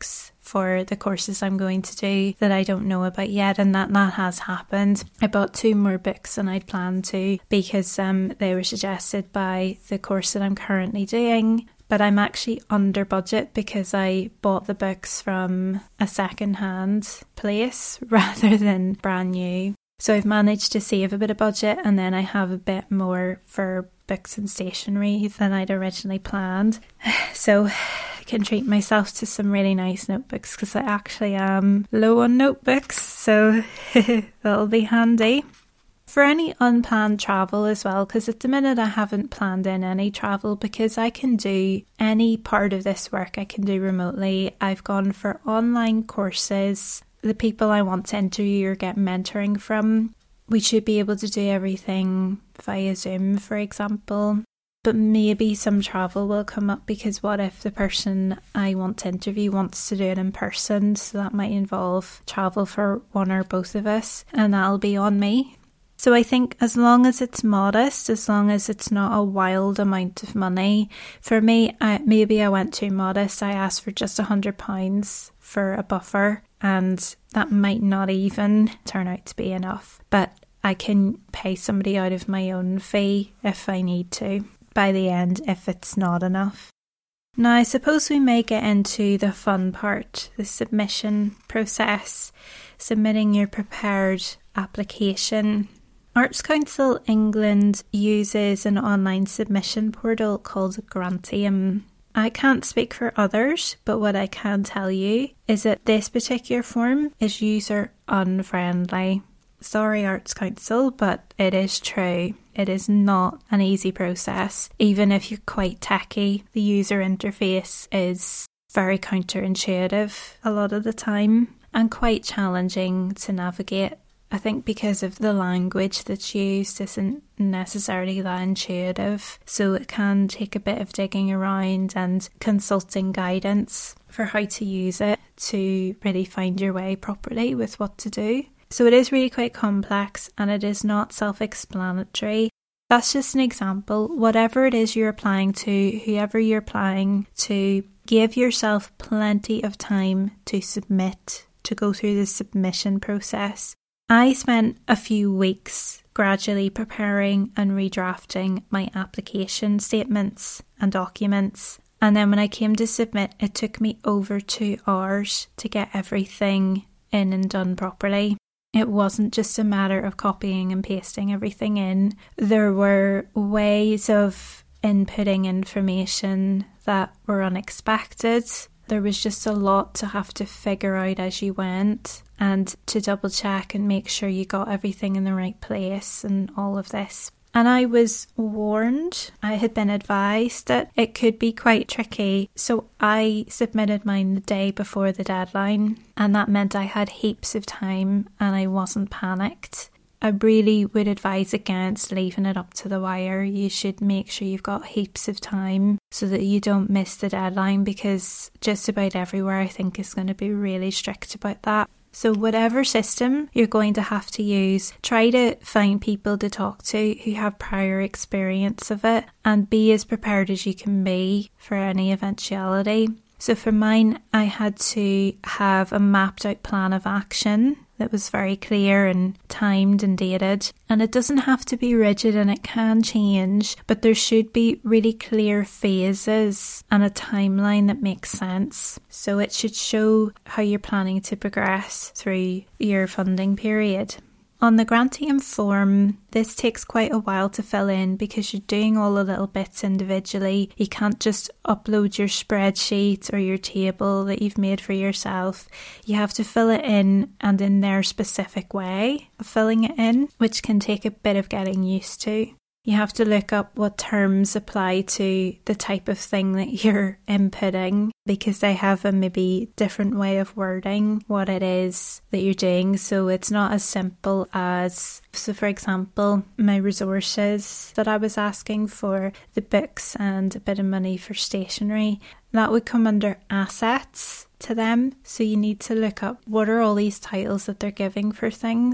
for the courses I'm going to do that I don't know about yet, and that, that has happened. I bought two more books than I'd planned to because um, they were suggested by the course that I'm currently doing. But I'm actually under budget because I bought the books from a second-hand place rather than brand new. So I've managed to save a bit of budget, and then I have a bit more for books and stationery than I'd originally planned. So I can treat myself to some really nice notebooks because I actually am low on notebooks, so that'll be handy. For any unplanned travel as well, because at the minute I haven't planned in any travel because I can do any part of this work I can do remotely. I've gone for online courses. The people I want to interview or get mentoring from, we should be able to do everything via Zoom, for example. But maybe some travel will come up because what if the person I want to interview wants to do it in person? So that might involve travel for one or both of us, and that'll be on me. So I think as long as it's modest, as long as it's not a wild amount of money, for me, I, maybe I went too modest. I asked for just one hundred pounds for a buffer, and that might not even turn out to be enough. But I can pay somebody out of my own fee if I need to by the end if it's not enough. Now, I suppose we may get into the fun part, the submission process, submitting your prepared application. Arts Council England uses an online submission portal called Grantium. I can't speak for others, but what I can tell you is that this particular form is user unfriendly. Sorry, Arts Council, but it is true. It is not an easy process. Even if you're quite techy, the user interface is very counterintuitive a lot of the time and quite challenging to navigate. I think because of the language that's used isn't necessarily that intuitive, so it can take a bit of digging around and consulting guidance for how to use it to really find your way properly with what to do. So it is really quite complex and it is not self-explanatory. That's just an example. Whatever it is you're applying to, whoever you're applying to, give yourself plenty of time to submit, to go through the submission process. I spent a few weeks gradually preparing and redrafting my application statements and documents. And then when I came to submit, it took me over two hours to get everything in and done properly. It wasn't just a matter of copying and pasting everything in. There were ways of inputting information that were unexpected. There was just a lot to have to figure out as you went and to double check and make sure you got everything in the right place and all of this. And I was warned, I had been advised that it could be quite tricky. So I submitted mine the day before the deadline, and that meant I had heaps of time and I wasn't panicked. I really would advise against leaving it up to the wire. You should make sure you've got heaps of time so that you don't miss the deadline, because just about everywhere I think is going to be really strict about that. So whatever system you're going to have to use, try to find people to talk to who have prior experience of it and be as prepared as you can be for any eventuality. So for mine, I had to have a mapped out plan of action that was very clear and timed and dated. And it doesn't have to be rigid and it can change, but there should be really clear phases and a timeline that makes sense. So it should show how you're planning to progress through your funding period. On the Grantium form, this takes quite a while to fill in because you're doing all the little bits individually. You can't just upload your spreadsheet or your table that you've made for yourself. You have to fill it in, and in their specific way of filling it in, which can take a bit of getting used to. You have to look up what terms apply to the type of thing that you're inputting, because they have a maybe different way of wording what it is that you're doing. So it's not as simple as, so for example, my resources that I was asking for, the books and a bit of money for stationery, that would come under assets to them. So you need to look up what are all these titles that they're giving for things.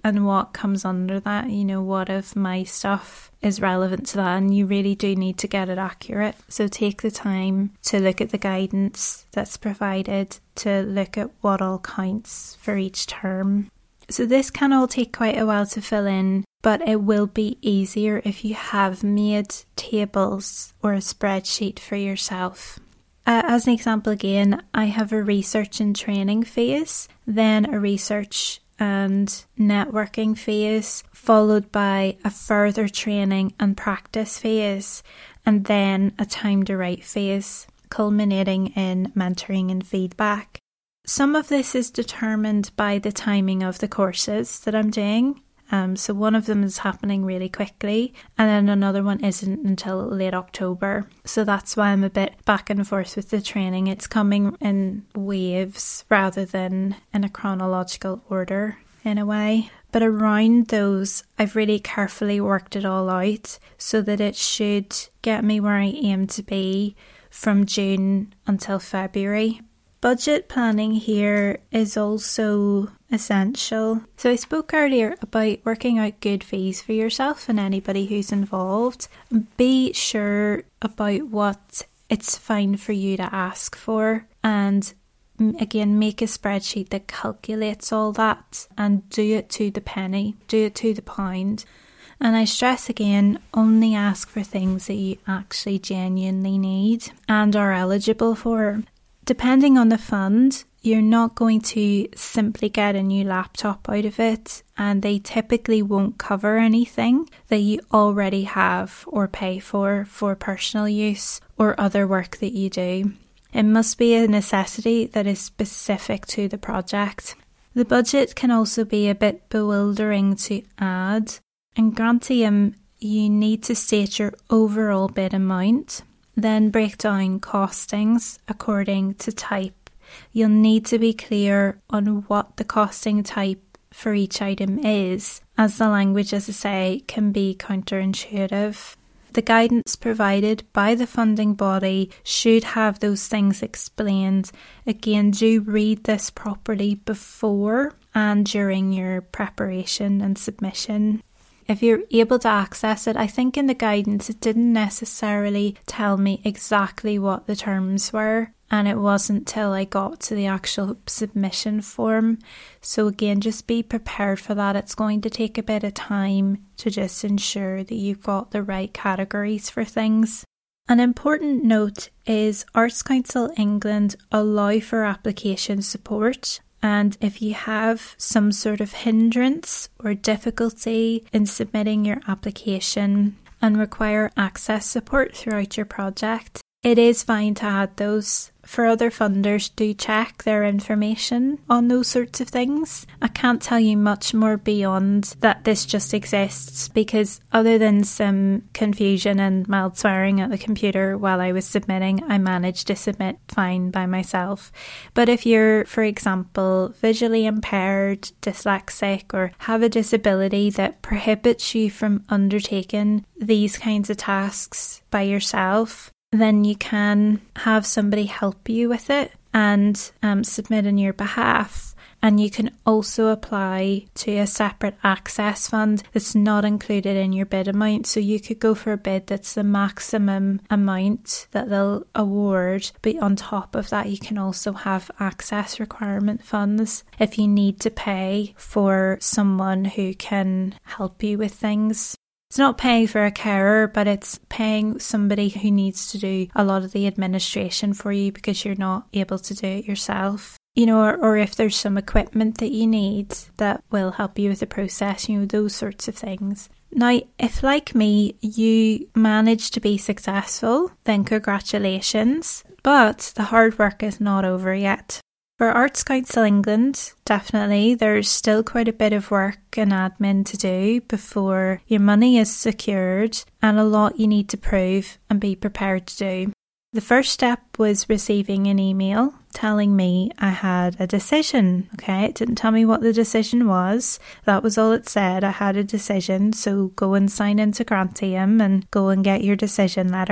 and what comes under that. You know, what if my stuff is relevant to that, and you really do need to get it accurate. So take the time to look at the guidance that's provided, to look at what all counts for each term. So this can all take quite a while to fill in, but it will be easier if you have made tables or a spreadsheet for yourself. Uh, as an example again, I have a research and training phase, then a research and networking phase, followed by a further training and practice phase, and then a time to write phase, culminating in mentoring and feedback. Some of this is determined by the timing of the courses that I'm doing. Um, so one of them is happening really quickly, and then another one isn't until late October. So that's why I'm a bit back and forth with the training. It's coming in waves rather than in a chronological order in a way. But around those, I've really carefully worked it all out so that it should get me where I aim to be from June until February. Budget planning here is also essential. So I spoke earlier about working out good fees for yourself and anybody who's involved. Be sure about what it's fine for you to ask for, and again, make a spreadsheet that calculates all that and do it to the penny, do it to the pound. And I stress again, only ask for things that you actually genuinely need and are eligible for. Depending on the fund, you're not going to simply get a new laptop out of it, and they typically won't cover anything that you already have or pay for for personal use or other work that you do. It must be a necessity that is specific to the project. The budget can also be a bit bewildering to add. In Grantium, you need to state your overall bid amount, then break down costings according to type. You'll need to be clear on what the costing type for each item is, as the language, as I say, can be counterintuitive. The guidance provided by the funding body should have those things explained. Again, do read this properly before and during your preparation and submission. If you're able to access it, I think in the guidance it didn't necessarily tell me exactly what the terms were, and it wasn't till I got to the actual submission form. So again, just be prepared for that. It's going to take a bit of time to just ensure that you've got the right categories for things. An important note is Arts Council England allow for application support. And if you have some sort of hindrance or difficulty in submitting your application and require access support throughout your project, it is fine to add those. For other funders, do check their information on those sorts of things. I can't tell you much more beyond that this just exists, because other than some confusion and mild swearing at the computer while I was submitting, I managed to submit fine by myself. But if you're, for example, visually impaired, dyslexic, or have a disability that prohibits you from undertaking these kinds of tasks by yourself, then you can have somebody help you with it and um, submit on your behalf. And you can also apply to a separate access fund that's not included in your bid amount. So you could go for a bid that's the maximum amount that they'll award, but on top of that you can also have access requirement funds if you need to pay for someone who can help you with things. It's not paying for a carer, but it's paying somebody who needs to do a lot of the administration for you because you're not able to do it yourself. You know, or, or if there's some equipment that you need that will help you with the process, you know, those sorts of things. Now, if like me, you manage to be successful, then congratulations. But the hard work is not over yet. For Arts Council England, definitely, there's still quite a bit of work and admin to do before your money is secured, and a lot you need to prove and be prepared to do. The first step was receiving an email telling me I had a decision. Okay, it didn't tell me what the decision was. That was all it said. I had a decision, so go and sign into Grantium and go and get your decision letter.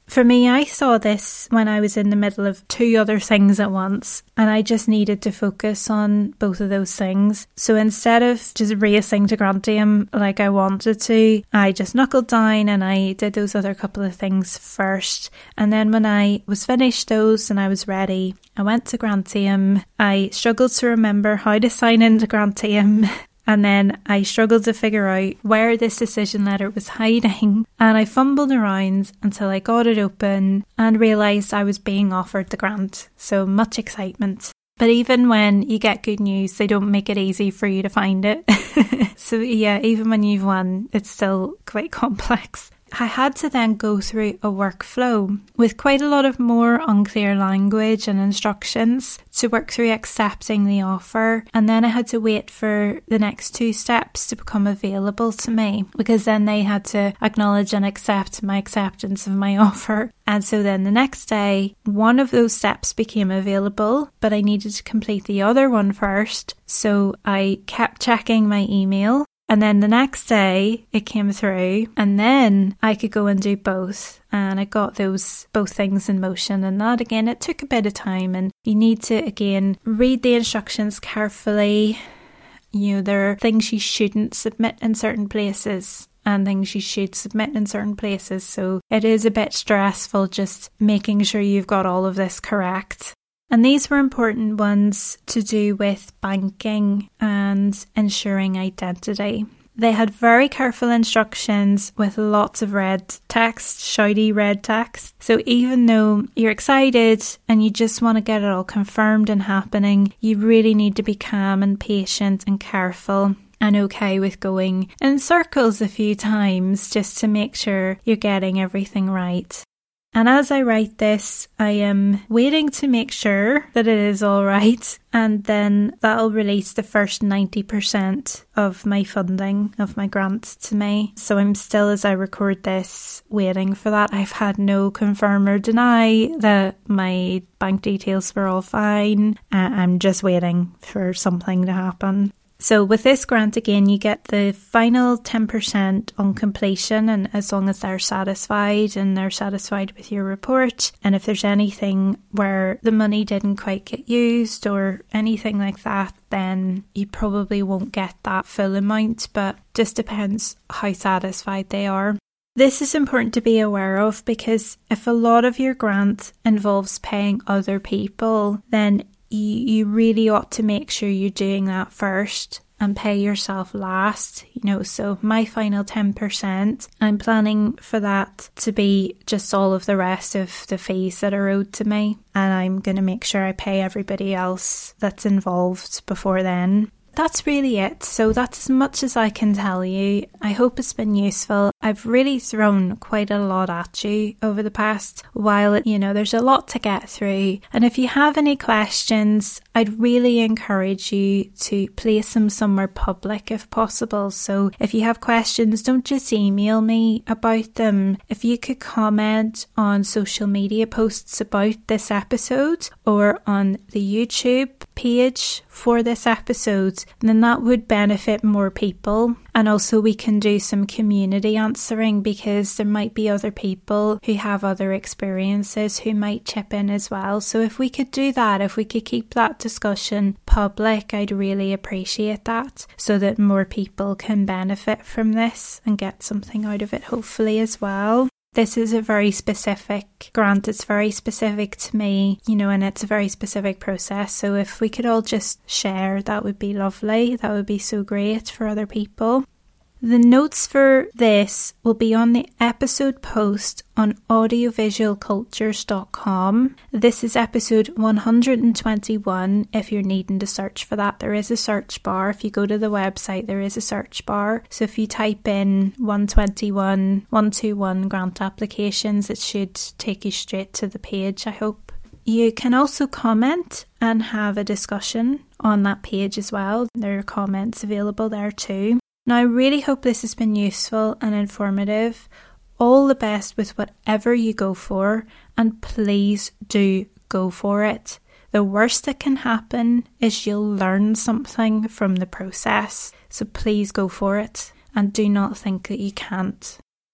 For me, I saw this when I was in the middle of two other things at once, and I just needed to focus on both of those things. So instead of just racing to Grantium like I wanted to, I just knuckled down and I did those other couple of things first. And then when I was finished those and I was ready, I went to Grantium. I struggled to remember how to sign into Grantium. And then I struggled to figure out where this decision letter was hiding, and I fumbled around until I got it open and realised I was being offered the grant. So much excitement. But even when you get good news, they don't make it easy for you to find it. So yeah, even when you've won, it's still quite complex. I had to then go through a workflow with quite a lot of more unclear language and instructions to work through accepting the offer. And then I had to wait for the next two steps to become available to me, because then they had to acknowledge and accept my acceptance of my offer. And so then the next day, one of those steps became available, but I needed to complete the other one first. So I kept checking my email. And then the next day it came through, and then I could go and do both. And I got those both things in motion. And that again, it took a bit of time, and you need to again read the instructions carefully. You know, there are things you shouldn't submit in certain places and things you should submit in certain places. So it is a bit stressful just making sure you've got all of this correct. And these were important ones to do with banking and ensuring identity. They had very careful instructions with lots of red text, shouty red text. So even though you're excited and you just want to get it all confirmed and happening, you really need to be calm and patient and careful and okay with going in circles a few times just to make sure you're getting everything right. And as I write this, I am waiting to make sure that it is all right, and then that'll release the first ninety percent of my funding, of my grant to me. So I'm still, as I record this, waiting for that. I've had no confirm or deny that my bank details were all fine. Uh, I'm just waiting for something to happen. So with this grant, again, you get the final ten percent on completion, and as long as they're satisfied and they're satisfied with your report. And if there's anything where the money didn't quite get used or anything like that, then you probably won't get that full amount, but just depends how satisfied they are. This is important to be aware of, because if a lot of your grant involves paying other people, then you really ought to make sure you're doing that first and pay yourself last. You know, so my final ten percent, I'm planning for that to be just all of the rest of the fees that are owed to me. And I'm going to make sure I pay everybody else that's involved before then. That's really it. So that's as much as I can tell you. I hope it's been useful. I've really thrown quite a lot at you over the past while. You know, there's a lot to get through. And if you have any questions, I'd really encourage you to place them somewhere public if possible. So if you have questions, don't just email me about them. If you could comment on social media posts about this episode or on the YouTube page for this episode, then that would benefit more people. And also we can do some community answering, because there might be other people who have other experiences who might chip in as well. So if we could do that, if we could keep that discussion public, I'd really appreciate that, so that more people can benefit from this and get something out of it, hopefully, as well. This is a very specific grant. It's very specific to me, you know, and it's a very specific process. So if we could all just share, that would be lovely. That would be so great for other people. The notes for this will be on the episode post on audiovisual cultures dot com. This is episode one hundred twenty-one. If you're needing to search for that, there is a search bar. If you go to the website, there is a search bar. So if you type in one twenty-one, one twenty-one grant applications, it should take you straight to the page, I hope. You can also comment and have a discussion on that page as well. There are comments available there too. Now, I really hope this has been useful and informative. All the best with whatever you go for, and please do go for it. The worst that can happen is you'll learn something from the process. So please go for it, and do not think that you can't.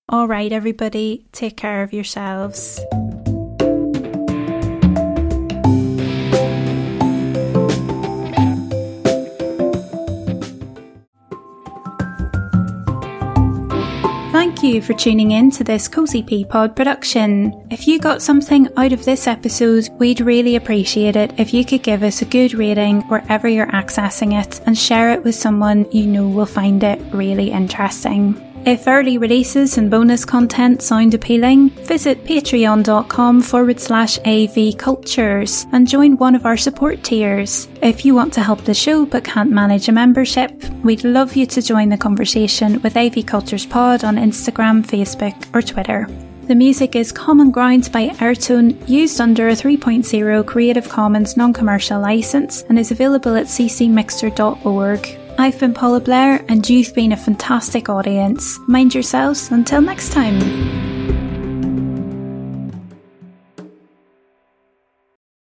Alright everybody, take care of yourselves. Thank you for tuning in to this Cozy Pea Pod production. If you got something out of this episode, we'd really appreciate it if you could give us a good rating wherever you're accessing it and share it with someone you know will find it really interesting. If early releases and bonus content sound appealing, visit patreon.com forward slash AV Cultures and join one of our support tiers. If you want to help the show but can't manage a membership, we'd love you to join the conversation with A V Cultures Pod on Instagram, Facebook or Twitter. The music is Common Ground by Airtone, used under a three point oh Creative Commons non-commercial licence and is available at c c mixter dot org. I've been Paula Blair and you've been a fantastic audience. Mind yourselves until next time.